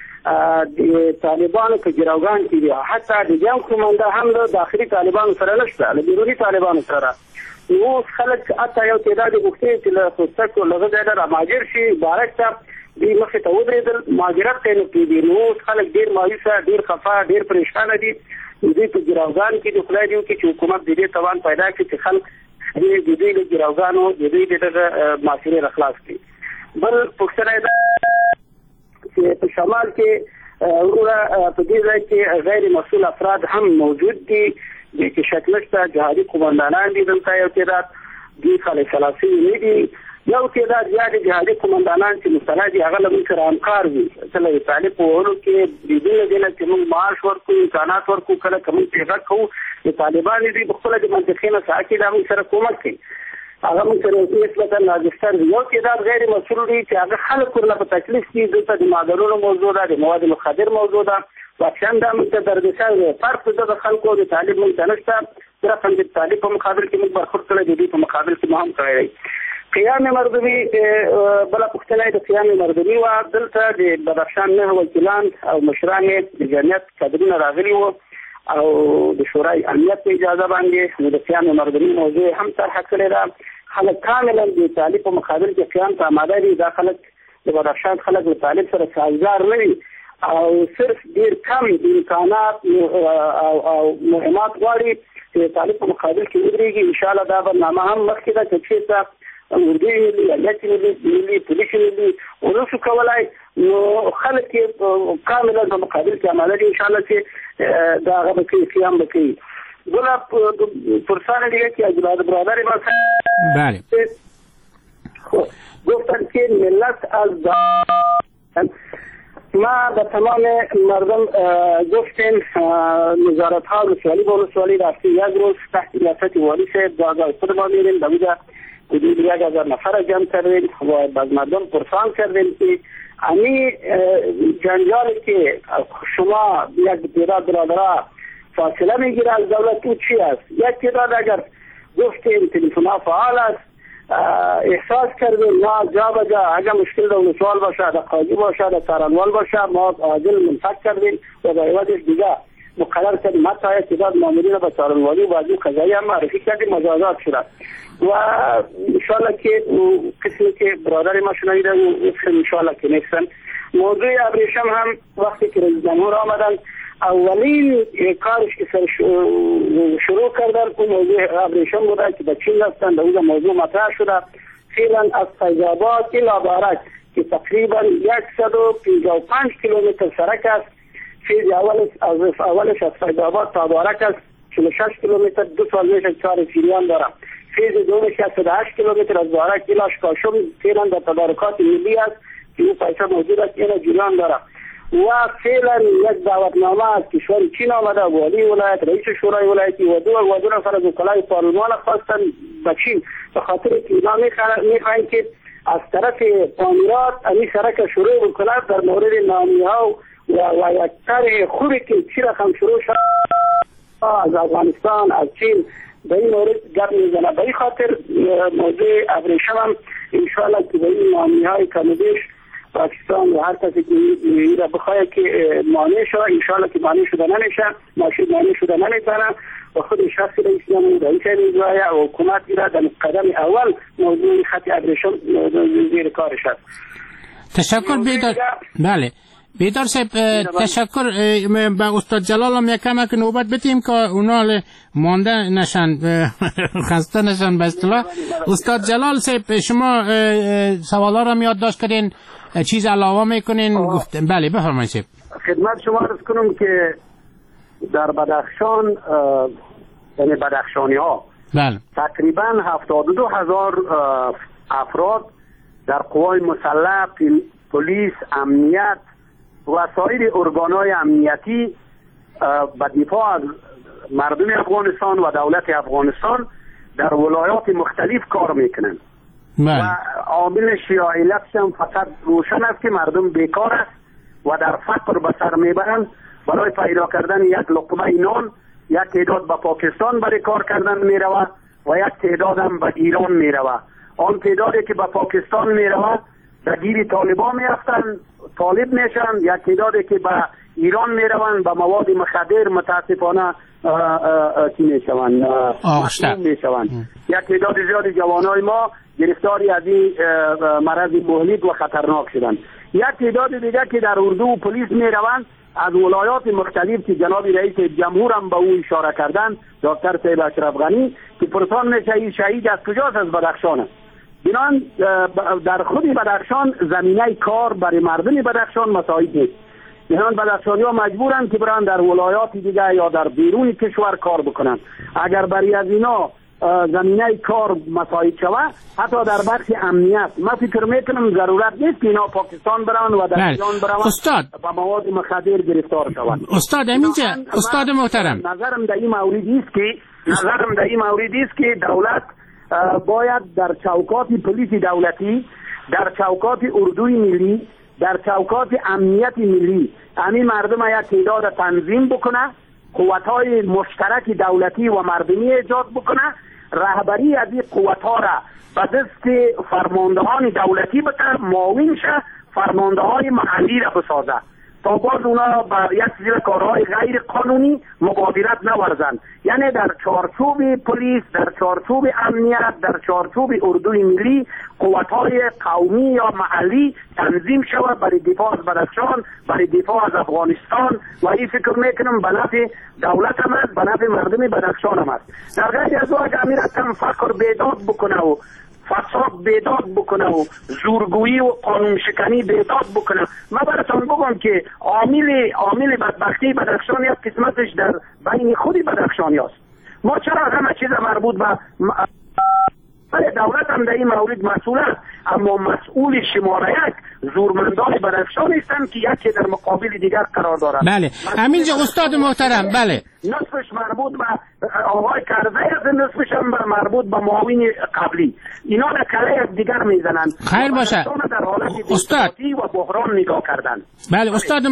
د طالبانو په ګراوګان کې دي حتی د جنگ قومنده هم د داخلي طالبانو سره نشته له بیروني طالبانو سره اوس خلک حتی یو تعداد غوښتي چې له خوستک لږه ځای را مهاجر شي بارک ته دی مخې ته ودرېدل مهاجرت ته نه کېدي نو اوس خلک ډېر مایوسه ډېر خفه ډېر پریشانه دي دوی په ګراوګان کې د خدای دې وکړي چې حکومت د دې توان پیدا کړي چې خلک د دوی له ګراوګانو د دوی دغه معاشرې را خلاص کړي بل پوښتنه ده چې په شمال کې وروره په دې ځای کې غیر مسؤل افراد هم موجود دي چې شک نشته جهادي قومندانان دي دلته یو تعداد دي خالص سلاسي نه دي یو تعداد زیات جهادي قومندانان چې مستند دي هغه له موږ سره همکار دي چې طالب په ولو کې د دې نه چې موږ معاش ورکو امکانات ورکو کله کوم پیغام کوو د طالبان دي په خپل د منطقې نه ساکي د موږ سره کومک کوي هغه موږ سره نسبتا ناجستر یو تعداد غیر مسؤل دي چې هغه خلک ورله په تکلیف دي دلته د معدنونو موضوع ده د مواد مخدر موضوع ده واکشن دا موږ ته دردسر دی فرق د خلکو د طالب موږ ته نشته صرف د طالب په مقابل کې موږ برخورد کړی د دې په مقابل کې هم کړی قیام مردمی بل پښتنه د قیام مردمی و دلته د بدخشان نه وکیلان او مشران د جمعیت کډرونه راغلي وو او د شورای امنیت په اجازه باندې د قیام مردمی موضوع هم طرح کړی دا خلک کاملا د طالب په مقابل کې قیام ته آماده دي دا خلک د بدخشان خلک د طالب سره سازگار نه دي او صرف ډیر کم امکانات او مهمات غواړي چې طالب په مقابل کې ودرېږي ان شاء الله دا برنامه هم مخکې ده چې اردو ملي پولیس ملي ونشو کولای نو خلک کاملا په مقابل کې آماده دي ان شاء الله چې دا هغه به قیام وکړي بله پرسان دیگه که از برادر ما بله گفتن که ملت از ما به تمام مردم گفتیم نظارت ها ولسوالی با ولسوالی رفتی یک روز تحت ریاست والی صاحب جاگاه خود ما میریم دویده حدود 1000 نفر جمع کردیم و از مردم پرسان کردیم که امی جنجالی که شما یک تعداد برادرها فاصله میگیره از دولت او چی است یک تعداد اگر گفتیم تلفن ها فعال است احساس کردیم ما جا به جا اگر مشکل در ولسوال باشه در قاضی باشه در سرانوال باشه ما عاجل منفک کردیم و در عوضش دیگه مقرر کردیم حتی یک تعداد مامورین به سرانوالی و بازی قضایی هم معرفی کردیم مجازات شده و انشاءالله که قسمی که برادر ما شنیده و انشاءالله که نیستن موضوع ابریشم هم وقتی که رئیس جمهور آمدن اولین کارش که شروع کردن اون موضوع ابریشم بوده که به چین رفتن در اون موضوع مطرح شده فعلا از فیض‌آباد الی بارک که تقریبا 155 کیلومتر سرک است فیض اولش از فیض‌آباد تا بارک است 46 کیلومتر 2 سال میشه 4 فیریان داره فیض دومش 108 کیلومتر از بارک الی اشکاشم فعلا در تدارکات ملی است که اون پیسه موجود است این جریان داره و فعلا یک دعوتنامه از کشور چین آمده والی ولایت رئیس شورای ولایتی و دو نفر از وکلای پارلمان خواستن به چین به خاطر که اینا میخواهند که از طرف تعمیرات امی سرک شروع بکنند در مورد نامی ها و یک طرح خوبی که چی رقم شروع شد از افغانستان از چین به این مورد گپ میزنه به این خاطر موضوع ابریشم هم انشاءالله که به این نامی های کمدیش پاکستان و هر کسی که این را بخواهد که مانع شده انشاءالله که مانع شده نمیشه مانع شده نمیتونه و خود شخصی رئیس جمهور رئیس نظامی و حکومت را در قدم اول موضوع خط ابریشم زیر کارش است. تشکر بیدار. بله بیدار صاحب تشکر به استاد جلال هم یک کمک نوبت بدیم که اونا مانده نشن خسته نشن به اصطلاح. استاد جلال صاحب شما سوالا را یادداشت کردین چیز علاوه میکنین گفتن بله بفرمایید صاحب. خدمت شما عرض کنم که در بدخشان یعنی بدخشانی ها بله تقریبا 72,000 افراد در قوای مسلح پلیس امنیت و سایر ارگانهای امنیتی به دفاع از مردم افغانستان و دولت افغانستان در ولایات مختلف کار میکنند و عاملش یا علتش هم فقط روشن است که مردم بیکار است و در فقر به سر میبرند. برای پیدا کردن یک لقمه نان یک تعداد به پاکستان برای کار کردن میرود و یک تعداد هم به ایران می رود. آن تعدادی که به پاکستان می رود در گیر طالبان می رفتن، طالب میشن. یک تعدادی که به ایران می روند به مواد مخدر متاسفانه چی می شوند، مسموم می شوند. یک تعداد زیاد جوانای ما گرفتاری از این مرض مهلک و خطرناک شدند. یک تعداد دیگر که در اردو و پلیس می روند از ولایات مختلف که جناب رئیس جمهور هم به او اشاره کردند، دکتر سید اشرف غنی، که پرسان میشه این شهید از کجاست؟ از بدخشان. بنان در خود بدخشان زمینه کار برای مردم بدخشان مساعد نیست. بنان بدخشانی ها مجبورند که برن در ولایات دیگه یا در بیرون کشور کار بکنن. اگر برای از اینا زمینه کار مساعد شود، حتی در بخش امنیت من فکر میکنم ضرورت نیست که اینا پاکستان برن و در ایران برن با مواد مخدر گرفتار شوند. استاد اینجا استاد محترم، نظرم در این موردی است که دولت باید در چوکات پلیس دولتی، در چوکات اردوی ملی، در چوکات امنیت ملی همین مردم یک تعداد تنظیم بکنه، قوت‌های مشترک دولتی و مردمی ایجاد بکنه، رهبری از این قوت‌ها را به دست فرماندهان دولتی بده، معاون شه، فرمانده‌های محلی را بسازه تا باز اونا با یک سری کارهای غیر قانونی مبادرت نورزند. یعنی در چارچوب پلیس، در چارچوب امنیت، در چارچوب اردوی ملی قوت‌های قومی یا محلی تنظیم شود برای دفاع از بدخشان، برای دفاع از افغانستان و این فکر میکنم به نفع دولت هم است، به نفع مردم بدخشان هم است. در غیر از او اگر میرفتم فقر بیداد بکنه و فساد بیداد بکنه و زورگویی و قانون شکنی بیداد بکنه، من براتون بگم که عامل بدبختی بدخشان یک قسمتش در بین خود بدخشانی است. ما چرا همه چیز مربوط به دولت هم در این مورد مسئول است، اما مسئول شماره یک زورمندان بدخشان هستند که یکی در مقابل دیگر قرار دارند. بله همینجا استاد محترم، بله نصفش مربوط به آقای کرزی است، نصفش هم مربوط به معاون قبلی. اینا در کله دیگر میزنند. خیر باشه استاد و بحران نگاه کردن. بله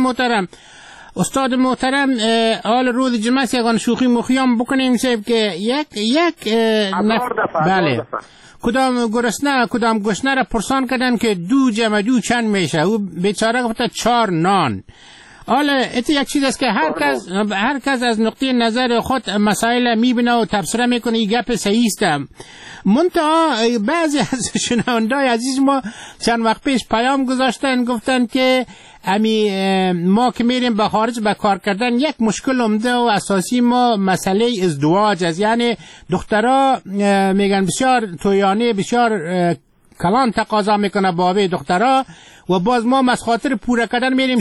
استاد محترم حال روز جمعه یگان شوخی مخیام بکنیم سیب که یک بله کدام گرسنه کدام گشنه را پرسان کردن که دو جمع دو چند میشه، او بیچاره گفت 4 نان. حالا ایت یک چیز است که هر کس از نقطه نظر خود مسائل میبینه و تفسیر میکنه، این گپ صحیح است. منتها بعضی از شنوندای عزیز ما چند وقت پیش پیام گذاشتن، گفتن که ما که میریم به خارج به کار کردن یک مشکل عمده و اساسی ما مسئله ازدواج است. یعنی دخترها میگن بسیار تویانه، بسیار کلان تقاضا میکنه بابه دخترها و باز ما از خاطر پوره کردن میریم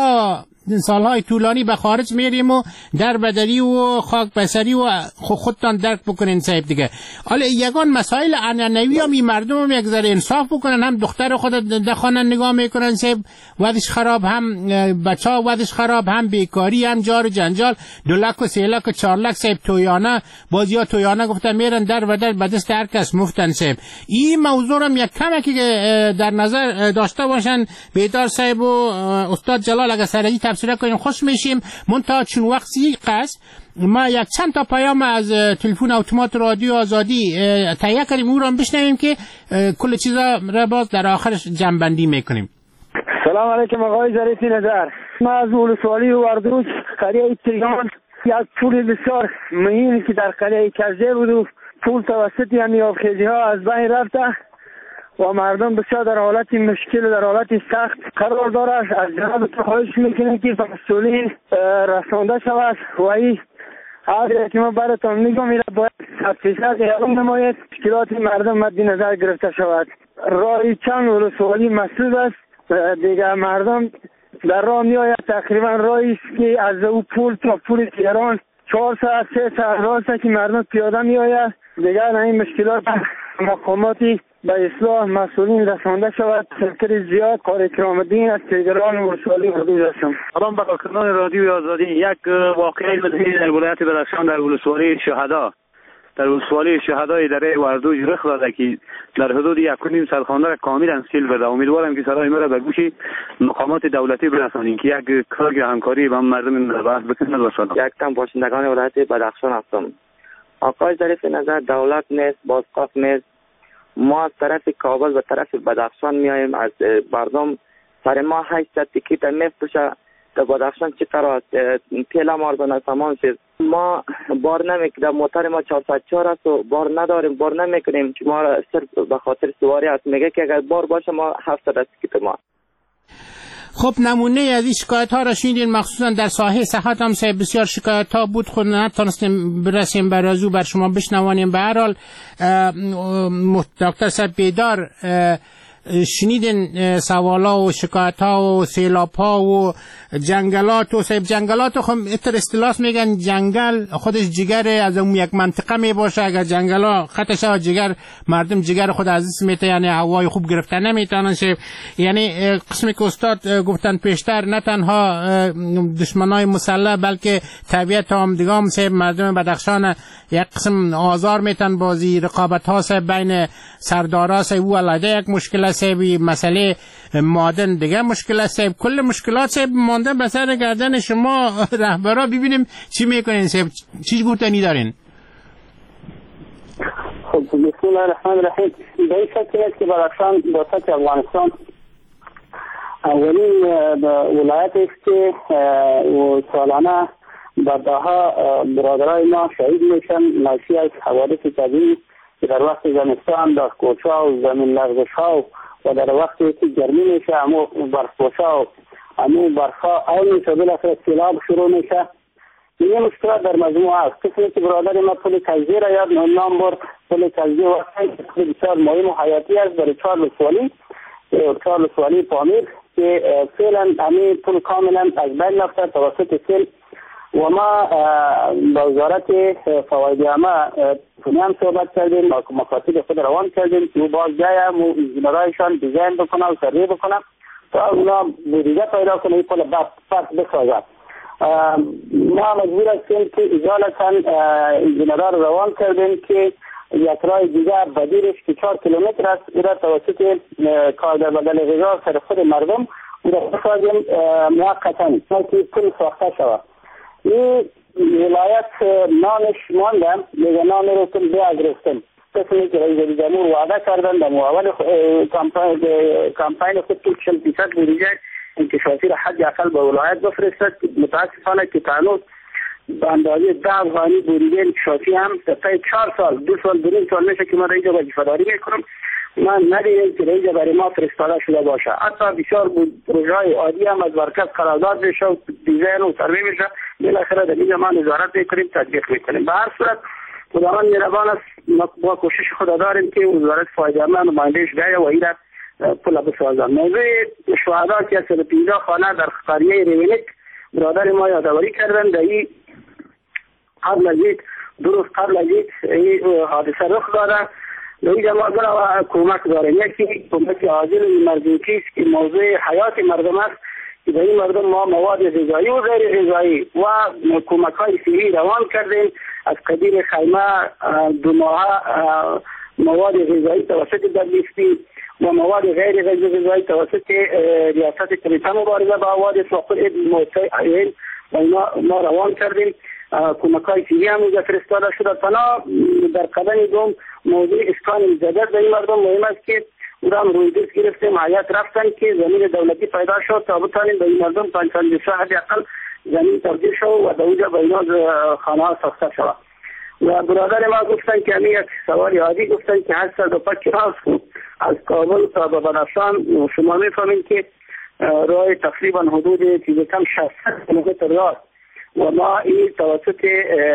سالهای طولانی به خارج میریم و در بدری و خاک بسری و خودتان درک بکنین صاحب دیگه. حالا یگان مسائل عنعنوی هم این مردم هم یک ذره انصاف بکنن، هم دختر خود در خانه نگاه میکنن صاحب وضعش خراب، هم بچه ها وضعش خراب، هم بیکاری، هم جار جنجال، 2 لک و 3 لک و 4 لک صاحب تویانه، بازی ها تویانه گفتن میرن در بدر به دست هر کس مفتن صاحب. این موضوع هم یک کمکی که در نظر داشته باشن بیدار صاحب و استاد جلال اگر سرگی تفسیر کنیم خوش میشیم. منتها چون وقت قصد ما یک چند تا پیام از تلفن اتومات رادیو آزادی تهیه کردیم، او را بشنویم که کل چیزا را باز در آخرش جمع‌بندی میکنیم. سلام علیکم آقای ظریفی نظر. ما از ولسوالی وردوج قریه تریان یک پول بسیار مهمی که در قریه کجه بود و پول توسط یعنی آبخیزی ها از بین رفته و مردم بسیار در حالت مشکل و در حالت سخت قرار دارد. از جناب تو خواهش میکنه که مسئولین رسانده شود و این حاضر که ما براتون میگم این باید 100% اعلام نماید، مشکلات مردم مد نظر گرفته شود. راهی چند ولسوالی مسدود است، دیگر مردم در راه میآید. تقریبا راهی است که از او پول تا پول تهران 4 ساعت 3 ساعت راست که مردم پیاده میآید. دیگر این مشکلات مقاماتی به اصلاح مسئولین رسانده شود. شکر زیاد کار اکرام الدین از تهران ولسوالی وردوج هستم. سلام به کارکنان رادیو آزادی. یک واقعه بدهی در ولایت بدخشان در ولسوالی شهدا در ولسوالی شهدای دره وردوج رخ داده که در حدود 1.5 خانه را کاملا سیل بده. امیدوارم که صدای ما را به گوش مقامات دولتی برسانیم که یک کار همکاری با مردم بحث بکنند. یک تن باشندگان ولایت بدخشان هستم. آقای ظریف نظر دولت نیست، بازقاف نیست. ما از طرف کابل به طرف بدخشان میایم، از مردم سر ما 800 تیکیت میفروشه در بدخشان چه قرار تیل مردان تمام شد. ما بار نمیکنیم، موتر ما 404 است و بار نداریم، بار نمیکنیم که ما صرف به خاطر سواری است. میگه که اگر بار باشه ما 700 تیکیت ما. خب نمونه از این شکایت ها را شنیدین، مخصوصا در ساحه صحت هم بسیار شکایت ها بود، خود نتونستیم برسیم برازو بر شما بشنوانیم. به هر حال دکتر صاحب بیدار شنیدین سوالا و شکایت ها و سیلاب ها و جنگلات و صاحب جنگلات خب اتر اصطلاح میگن جنگل خودش جگر از اون یک منطقه می باشه. اگر جنگل ها خطش ها جگر مردم جگر خود از دست میته، یعنی هوای خوب گرفتن نمیتونن. یعنی قسمی که استاد گفتن پیشتر نه تنها دشمنای مسلح بلکه طبیعت هم دیگه هم صاحب مردم بدخشان یک قسم آزار میتن بازی رقابت ها صاحب بین سردارا صاحب و علیده یک مشکل است، مسئله معدن دیگه مشکل است. کل مشکلات صاحب مانده به سر گردن شما رهبرا. ببینیم چی میکنین صاحب، چی گفتنی دارین؟ خب بسم الله الرحمن الرحیم. به این شکل است که بدخشان با سطح افغانستان اولین ولایت است که سالانه بعدها برادرای ما شهید میشن ناشی از حوادث طبیعی که در وقت زمستان در کوچا و زمین لرزش ها و در وقتی که گرمی میشه همو برف‌پوشا و همو برفا آن میشه بالاخره سیلاب شروع میشه. این مشکلات در مجموعه است. کسی که برادر ما پل کجزی را یاد نام برد. پل کجزی واقعا بسیار مهم و حیاتی است برای چارلز والی پامیر که فعلا همین پل کاملا از بین رفته توسط سیل و ما با وزارت فواید عامه هم صحبت کردیم، مکاتب خود روان کردیم که باز جای انجینرایشان دیزاین بکنه و سروی بکنه تا اونا بودجه پیدا کنه این پل پس بسازد. ما مجبور هستیم که اجالتا انجینرها رو روان کردیم که یک راه دیگر بدیرش که 4 کیلومتر است او را توسط کار در بدل غذا سر خود مردم او را بسازیم موقتا تا که پل ساخته شود. این ولایت نامش ماندم میگه نام رو کن بیاگرستم قسمی که رئیس جمهور وعده کردن در اول کمپین خود 40% بودجه انکشافی را حد اقل به ولایت بفرستد. متاسفانه که تانوت به اندازه 10 افغانی بودجه انکشافی هم تا 4 سال 2 سال 2 سال میشه که من رئیس وظیفه‌داری میکنم من ندیدم که رئیس برای ما فرستاده شده باشه. حتی بسیار پروژه‌های عادی هم از مرکز قرارداد میشه و دیزاین و سروی میشه، بالاخره در اینجا ما نظارت میکنیم، تطبیق میکنیم. به هر صورت خداوند مهربان است، ما با کوشش خود داریم که وزارت فایده عامه نماینده‌اش بیاید و این پل بسازند. موضوع شهدا که 150 خانه در قریه ریونک برادر ما یادآوری کردن در این قبل از یک درست قبل از یک حادثه رخ داده. اینجا ما برای کمک داریم، یکی کمک عاجل ایمرجنسی است که موضوع حیات مردم است که به این مردم ما مواد غذایی و غیر غذایی و کمک های صحی روان کردیم. از قدیر خیمه 2 ماه مواد غذایی توسط دبلیسپی و مواد غیر غذایی توسط ریاست کمیته مبارزه با حوادث و خود موسعی و ما روان کردیم. کمک های صحی هم اینجا فرستاده شده. تنها در قدم دوم موضوع اسکان مجدد به این مردم مهم است که او را روی دست گرفتیم، حیات رفتن که زمین دولتی پیدا شد تا بتانیم به این مردم 5 حد اقل زمین تبدیل شد و در اونجا به اینا خانه ها ساخته شد. و برادر ما گفتن که همین یک سوال عادی گفتن که 805 کیلومتر از کابل تا به بدخشان شما میفهمید که راه تقریبا حدود چیز کم 600 کیلومتر راه و ما این توسط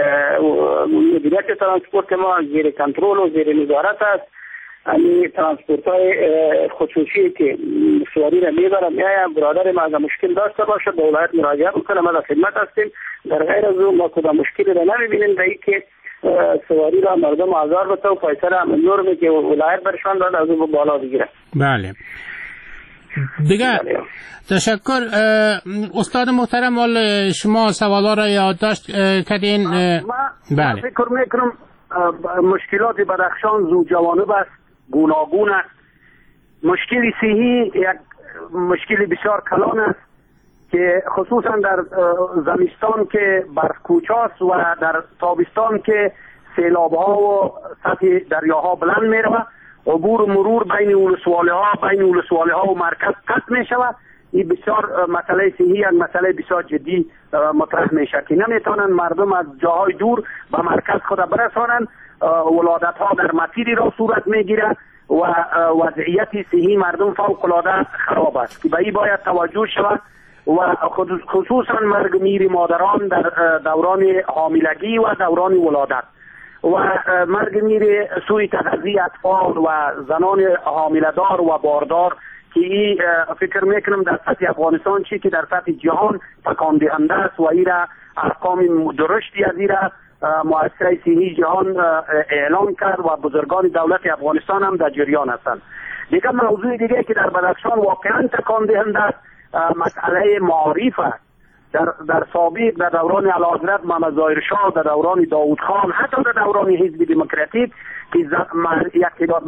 مدیریت ترانسپورت ما زیر کنترل و زیر نظارت است. این ترانسپورت های خصوصی که سواری را میبرم میایم برادر ما اگر مشکل داشته باشد به ولایت مراجعه بکنه، ما در خدمت هستیم. در غیر از اون ما کدام مشکلی را نمیبینیم در این که سواری را مردم آزار بده و پیسه را نرمی که ولایت برشان داد از اون بالا بگیره. بله دیگر تشکر. استاد محترم شما سوالا را یادداشت کردین. من فکر میکنم مشکلات بدخشان زو جوانب است، گوناگون است. مشکل صحی یک مشکل بسیار کلان است که خصوصا در زمستان که برف کوچاست و در تابستان که سیلاب‌ها و سطح دریاها بلند می‌رود، عبور و مرور بین ولسوالی‌ها و مرکز قطع می‌شود. این بسیار مسئله صحی، یک مسئله بسیار جدی مطرح میشه که نمیتونن مردم از جاهای دور به مرکز خود برسانند. ولادت‌ها در مسیری را صورت میگیره و وضعیت صحی مردم فوق العاده خراب است که به این باید توجه شود و خصوصا مرگ میر مادران در دوران حاملگی و دوران ولادت و مرگ میر سوی تغذیه اطفال و زنان حامله‌دار و باردار که این فکر میکنم در سطح افغانستان چی که در سطح جهان تکان دهنده است و این را ارقام درشتی از این را مؤسسه صحی جهان اعلان کرد و بزرگان دولت افغانستان هم در جریان هستند. دیگه موضوع دیگه که در بدخشان واقعا تکان دهنده است مسئله معارف است. در سابق در دوران اعلیحضرت محمد ظاهر شاه، در دوران داوود خان، حتی در دوران حزب دموکراتیک که یک تعداد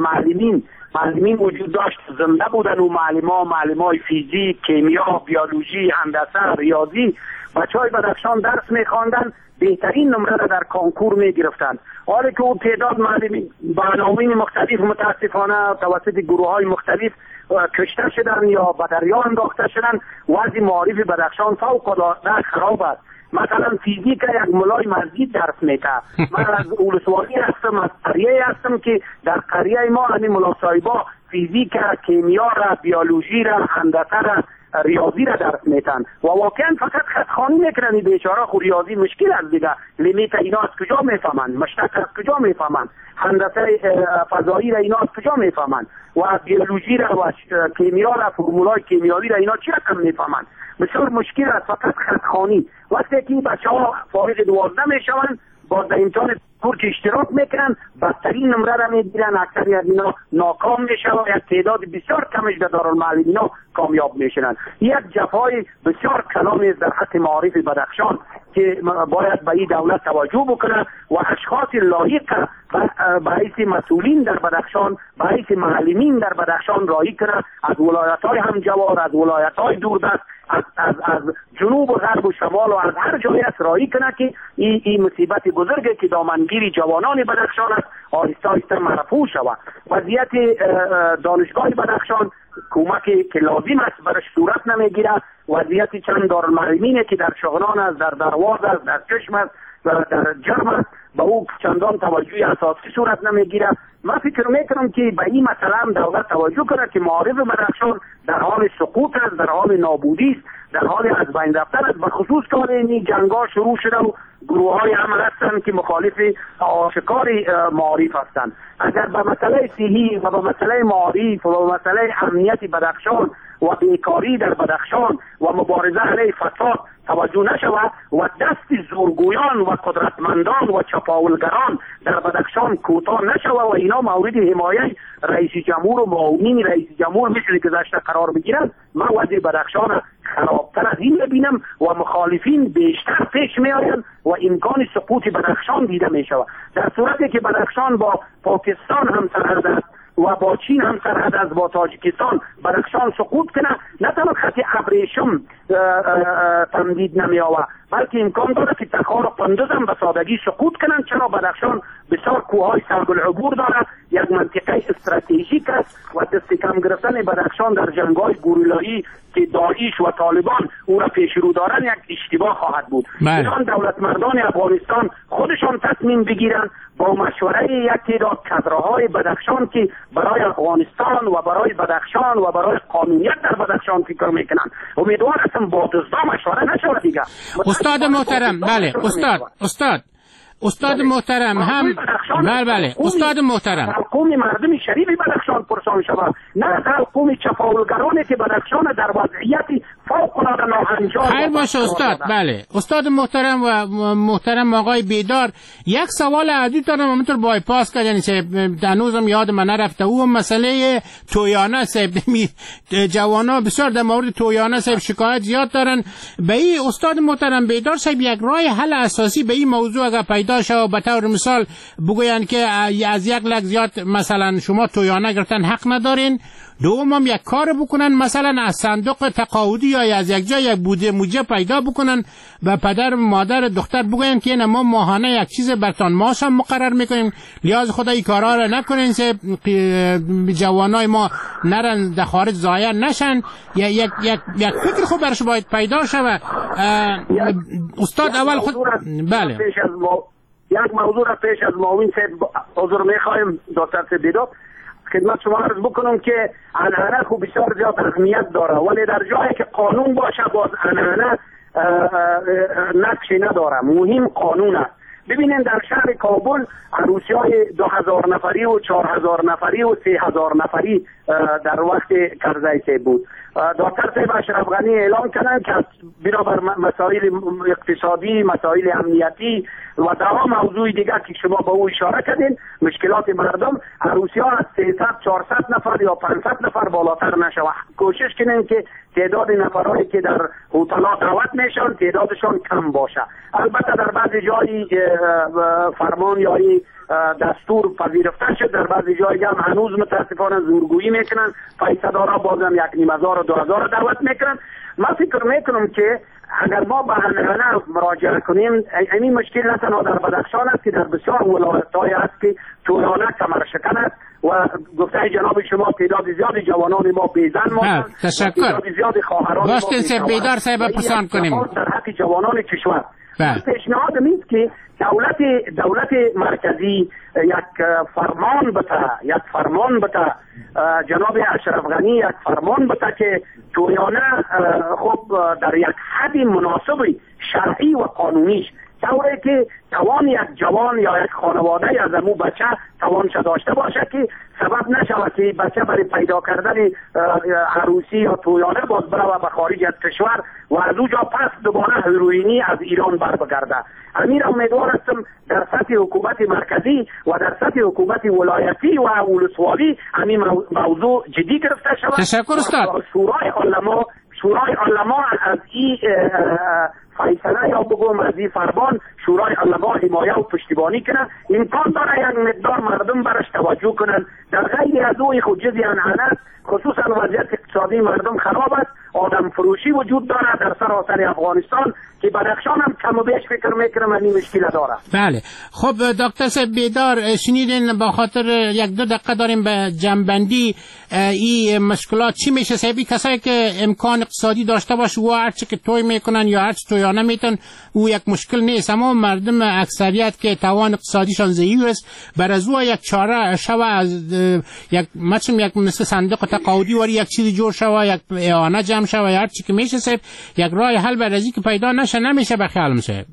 معلمین وجود داشت، زنده بودن و معلمای فیزیک، کیمیا، بیولوژی، هندسه، ریاضی، بچهای بدخشان درس می‌خواندن، بهترین نمره را در کانکور می‌گرفتند. حالا که اون تعداد معلمین به عناوین مختلف متاسفانه توسط گروه‌های مختلف کشته شدن یا به دریا انداخته شدن، وضع معارف بدخشان فوق‌العاده خراب است. مثلا فیزیک یک ملای مسجد درس میده. من از ولسوالی هستم، از قریه هستم که در قریه ما همین ملا صاحبا فیزیک، کیمیا را، بیولوژی را، هندسه را، ریاضی را درس میتن و واقعا فقط خطخوانی میکنن. بیچاره خو ریاضی مشکل است دیگه، لیمیت اینا از کجا میفهمن، مشتق از کجا میفهمن، هندسه فضایی را اینا از کجا میفهمن و بیولوژی را و کیمیا را، فرمولای کیمیایی را اینا چی رقم میفهمن. بسیار مشکل است، فقط خطخوانی. وقتی که بچه‌ها فارغ 12 میشوند با در امتحان کور که اشتراک میکنن بدترین نمره را میگیرن، اکثر از اینا ناکام میشن و یک تعداد بسیار کمش در دارالمعلمین کامیاب میشن. یک جفای بسیار کلان در حق معارف بدخشان که باید به این دولت توجه بکنه و اشخاص لایق باعث مسئولین در بدخشان، باعث معلمین در بدخشان راهی کنه، از ولایت‌های همجوار، از ولایت‌های دوردست، از جنوب و غرب و شمال و از هر جای است راهی کنه که این مصیبت بزرگی که دامنگیری جوانان بدخشان است آهسته آهسته مرفوع شود. وضعیت دانشگاه بدخشان کمکی که لازم است برش صورت نمیگیره. وضعیت چند دارالمعلمین که در شغنان است، در درواز است، در چشم است و در جرم است به او چندان توجه اساسی صورت نمیگیره. من فکر میکنم که به این مسئله هم دولت توجه کنه که معارف بدخشان در حال سقوط است، در حال نابودی است، در حال از بین رفتن است. بخصوص که این جنگ‌ها شروع شده و گروه‌های هم هستند که مخالف آشکار معارف هستند. اگر به مسئله صحی و به مسئله معارف و به مسئله امنیت بدخشان و بیکاری در بدخشان و مبارزه علیه فساد توجه نشود و دست زورگویان و قدرتمندان و چپاولگران در بدخشان کوتاه نشود و اینا مورد حمایه رئیس جمهور و معاونین رئیس جمهور مثل گذشته قرار بگیرند، من وضع بدخشان خرابتر از این ببینم و مخالفین بیشتر پیش می آیند و امکان سقوط بدخشان دیده می شود. در صورتی که بدخشان با پاکستان هم سرحد است و با چین هم سرحد است، با تاجیکستان، بدخشان سقوط کنه، نه تنها خط ابریشم تمدید نمی آورد بلکه امکان داره که تخار و قندوز هم به سادگی سقوط کنن. چرا بدخشان بسیار کوههای سهل العبور داره، یک منطقه استراتژیک است و دست کم گرفتن بدخشان در جنگ‌های گوریلایی که داعش و طالبان او را پیش رو دارن یک اشتباه خواهد بود. ایران دولت مردان افغانستان خودشان تصمیم بگیرن با مشوره یک تعداد کادرهای بدخشان که برای افغانستان و برای بدخشان و برای قانونیت در بدخشان فکر میکنن. امیدوار هستم با دزدا مشوره نشود دیگه. استاد محترم، بله استاد محترم هم بله استاد محترم، قوم مردم شریف بدخشان پرسان شود، نه قوم چپاولگرانی که بدخشان در وضعیت فوق العاده ناهنجار. خیر باشه استاد. بله استاد محترم و محترم آقای بیدار، یک سوال عادی دارم همونطور بایپاس کردن که هنوزم یاد من نرفته، او مسئله تویانه صاحب. جوانا بسیار در مورد تویانه صاحب شکایت زیاد دارن. به این استاد محترم بیدار صاحب یک راه حل اساسی به این موضوع اگر پیدا شه، به طور مثال بگوین که از 1 لک زیاد مثلا شما تویانه گرفتن حق ندارین، دوم هم یک کار بکنن مثلا از صندوق تقاعدی یا جای از یک جای یک بوده موجه پیدا بکنن و پدر مادر دختر بگوین که نه ما ماهانه یک چیز برتان ماس هم مقرر میکنیم، لحاظ خدا این کارا را نکنین که جوانای ما نرن در خارج ضایع نشن. یک فکر خوب برش باید پیدا شود. استاد اول خود بله یک موضوع را پیش از معاون صاحب حضور میخوایم دکتر صاحب بیدار خدمت شما عرض بکنم که عنعنه خوب بسیار زیاد اهمیت داره، ولی در جایی که قانون باشه باز عنعنه نقشی نداره. مهم قانون است. ببینید در شهر کابل عروسی‌های 2000 نفری و 4000 نفری و 3000 نفری در وقت کرزی بود. دکتر صاحب اشرف غنی اعلام کردند که بنابر مسائل اقتصادی، مسائل امنیتی و دوا موضوع دیگر که شما به او اشاره کردین، مشکلات مردم، عروسی‌ها از 300 400 نفر یا 500 نفر بالاتر نشود. کوشش کنین که تعداد نفرایی که در هتل‌ها دعوت میشن تعدادشان کم باشه. البته در بعضی جایی فرمان یا دستور پذیرفته شد، در بعضی جایی هم هنوز متاسفانه زورگویی میکنن، پیسه‌دارا بازم 1000 و 2000 دعوت میکنن. من فکر میکنم که اگر ما به عنعنه مراجعه کنیم، این مشکل نه تنها در بدخشان است که در بسیار ولایت‌های است که تویانه کمر شکن است و گفته جناب شما تعداد زیاد جوانان ما بیزن ماندند، تعداد زیاد خواهران ما بیزن بیدار صاحب پسند کنیم در حق جوانان کشور. پیشنهاد میست که دولت مرکزی یک فرمان بته جناب اشرف غنی یک فرمان بته که تویانه خب در یک حد مناسب شرعی و قانونیش طوری که توان یک جوان یا یک خانواده از امو بچه توانش داشته باشه که سبب نشود که بچه برای پیدا کردن عروسی یا تویانه باز بره به خارج از کشور و از اونجا پس دوباره هیروئینی از ایران بر بگرده. امیر امیدوار هستم در سطح حکومت مرکزی و در سطح حکومت ولایتی و ولسوالی همین موضوع جدی گرفته شود. تشکر استاد. شورای علما از این فیصله یا بگویم از این فرمان شورای علما حمایه و پشتیبانی کنن، امکان داره یک مقدار مردم برش توجه کنن. در غیر از او خود جزی عنعنه است، خصوصا وضعیت اقتصادی مردم خراب است، آدم فروشی وجود داره در سراسر افغانستان که بدخشان هم کم و بیش فکر میکنم این مشکل داره. بله خب دکتر صاحب بیدار شنیدین، با خاطر 1-2 دقیقه داریم به جنبندی این مشکلات چی میشه صاحبی؟ کسایی که امکان اقتصادی داشته باشه و هرچی که توی میکنن یا هرچی تویانه میتن او یک مشکل نیست، اما مردم اکثریت که توان اقتصادیشان ضعیف است بر از او یک چاره شوه از یک مثل صندوق تقاعدی وری یک چیزی جور شوه، یک اعانه جمع شوه، هر چی که میشه صاحب یک راه حل بر از که پیدا نمیشه به خیال میشه.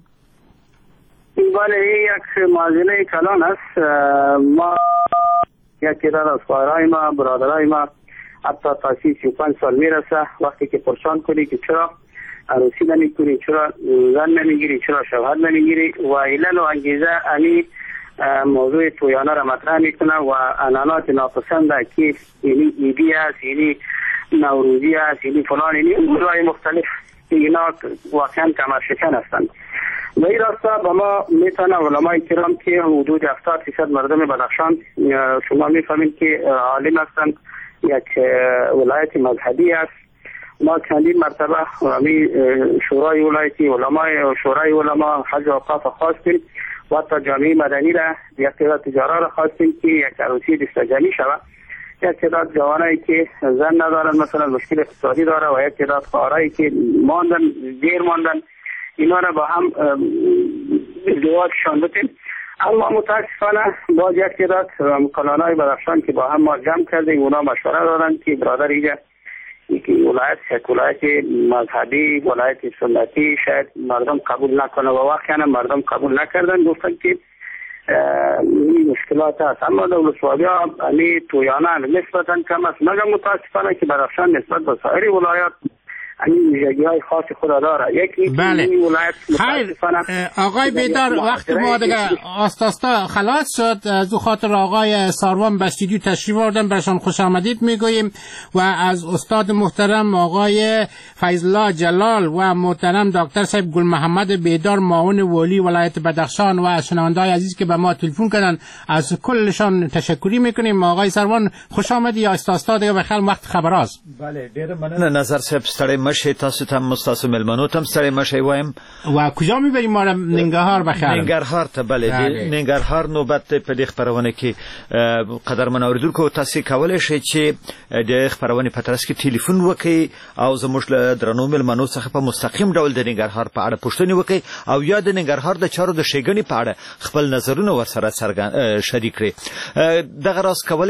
بله یک موازنه کلان است. ما یک تعداد از خواهرای ما برادرای ما حتی تا 35 سال میرسه، وقتی که پرسان کنی که چرا عروسی نمیکنی، چرا زن نمیگیری، چرا شوهر نمیگیری و علل و انگیزه امی موضوع تویانه را مطرح میکنه و عنعنات ناپسند که یعنی ایدی است، یعنی نوروزی است، یعنی فلان، یعنی امورهای مختلف اینا واقعا کمر شکن هستند. و این راستا با ما میتونه علمای کرام که حدود 70% مردم بدخشان شما میفهمید که عالم هستند، یک ولایت مذهبی است. ما چندین مرتبه شورای ولایتی علمای شورای علما حج و اوقاف خواستیم و حتی جامعه مدنی را یک تعداد تجارا را خواستیم که یک عروسی دستجانی شود. یک تعداد جوانایی که زن ندارن مثلا مشکل اقتصادی داره و یک تعداد خواهرایی که دیر ماندن اینا را با هم ازدواجشان بتیم. اما متاسفانه باز یک تعداد کلانای بدخشان که با هم ما جمع کردیم اونا مشوره دادن که برادر اینجا که ولایت مذهبی، ولایت سنتی شاید مردم قبول نکنه و واقعا مردم قبول نکردن، گفتن که این مشکلات هست. اما دولت‌والی ها امی تویانه نسبتا کم است، مگر متاسفانه که بدخشان نسبت به سایر ولایات این ویژگی‌های خاص خود داره. یکی بله. این ولایت آقای بیدار وقت ما دیگه آستاستا خلاص شد، از خاطر آقای ساروان به استودیو تشریف آوردن، برشان خوش آمدید میگوییم و از استاد محترم آقای فیض‌الله جلال و محترم دکتر صاحب گل محمد بیدار معاون والی ولایت بدخشان و شنونده‌های عزیز که به ما تلفن کردن از کلشان تشکری میکنیم. آقای ساروان خوش آمدید. آستاستا دیگه بخیر وقت خبر است. بله ډیر مننه نظر صاحب ستړی مشه تاسو ته مستاسو ملمنو تم ستړي مشه وایم. و کجا میبریم ما را؟ ننګرهار بخیر. ننګرهار ته بله. ننګرهار نوبت په دې خبرونه کې قدرمن اوریدونکو تاسو کولای شئ چې د خبرونه په ترڅ کې ټلیفون وکړئ او زموږ له درنو ملمنو څخه په مستقیم ډول د ننګرهار په اړه پوښتنه وکړئ او یا د ننګرهار د چارو د ښېګڼې په اړه خپل نظرونه ورسره شریک کړئ. دغه راز کولای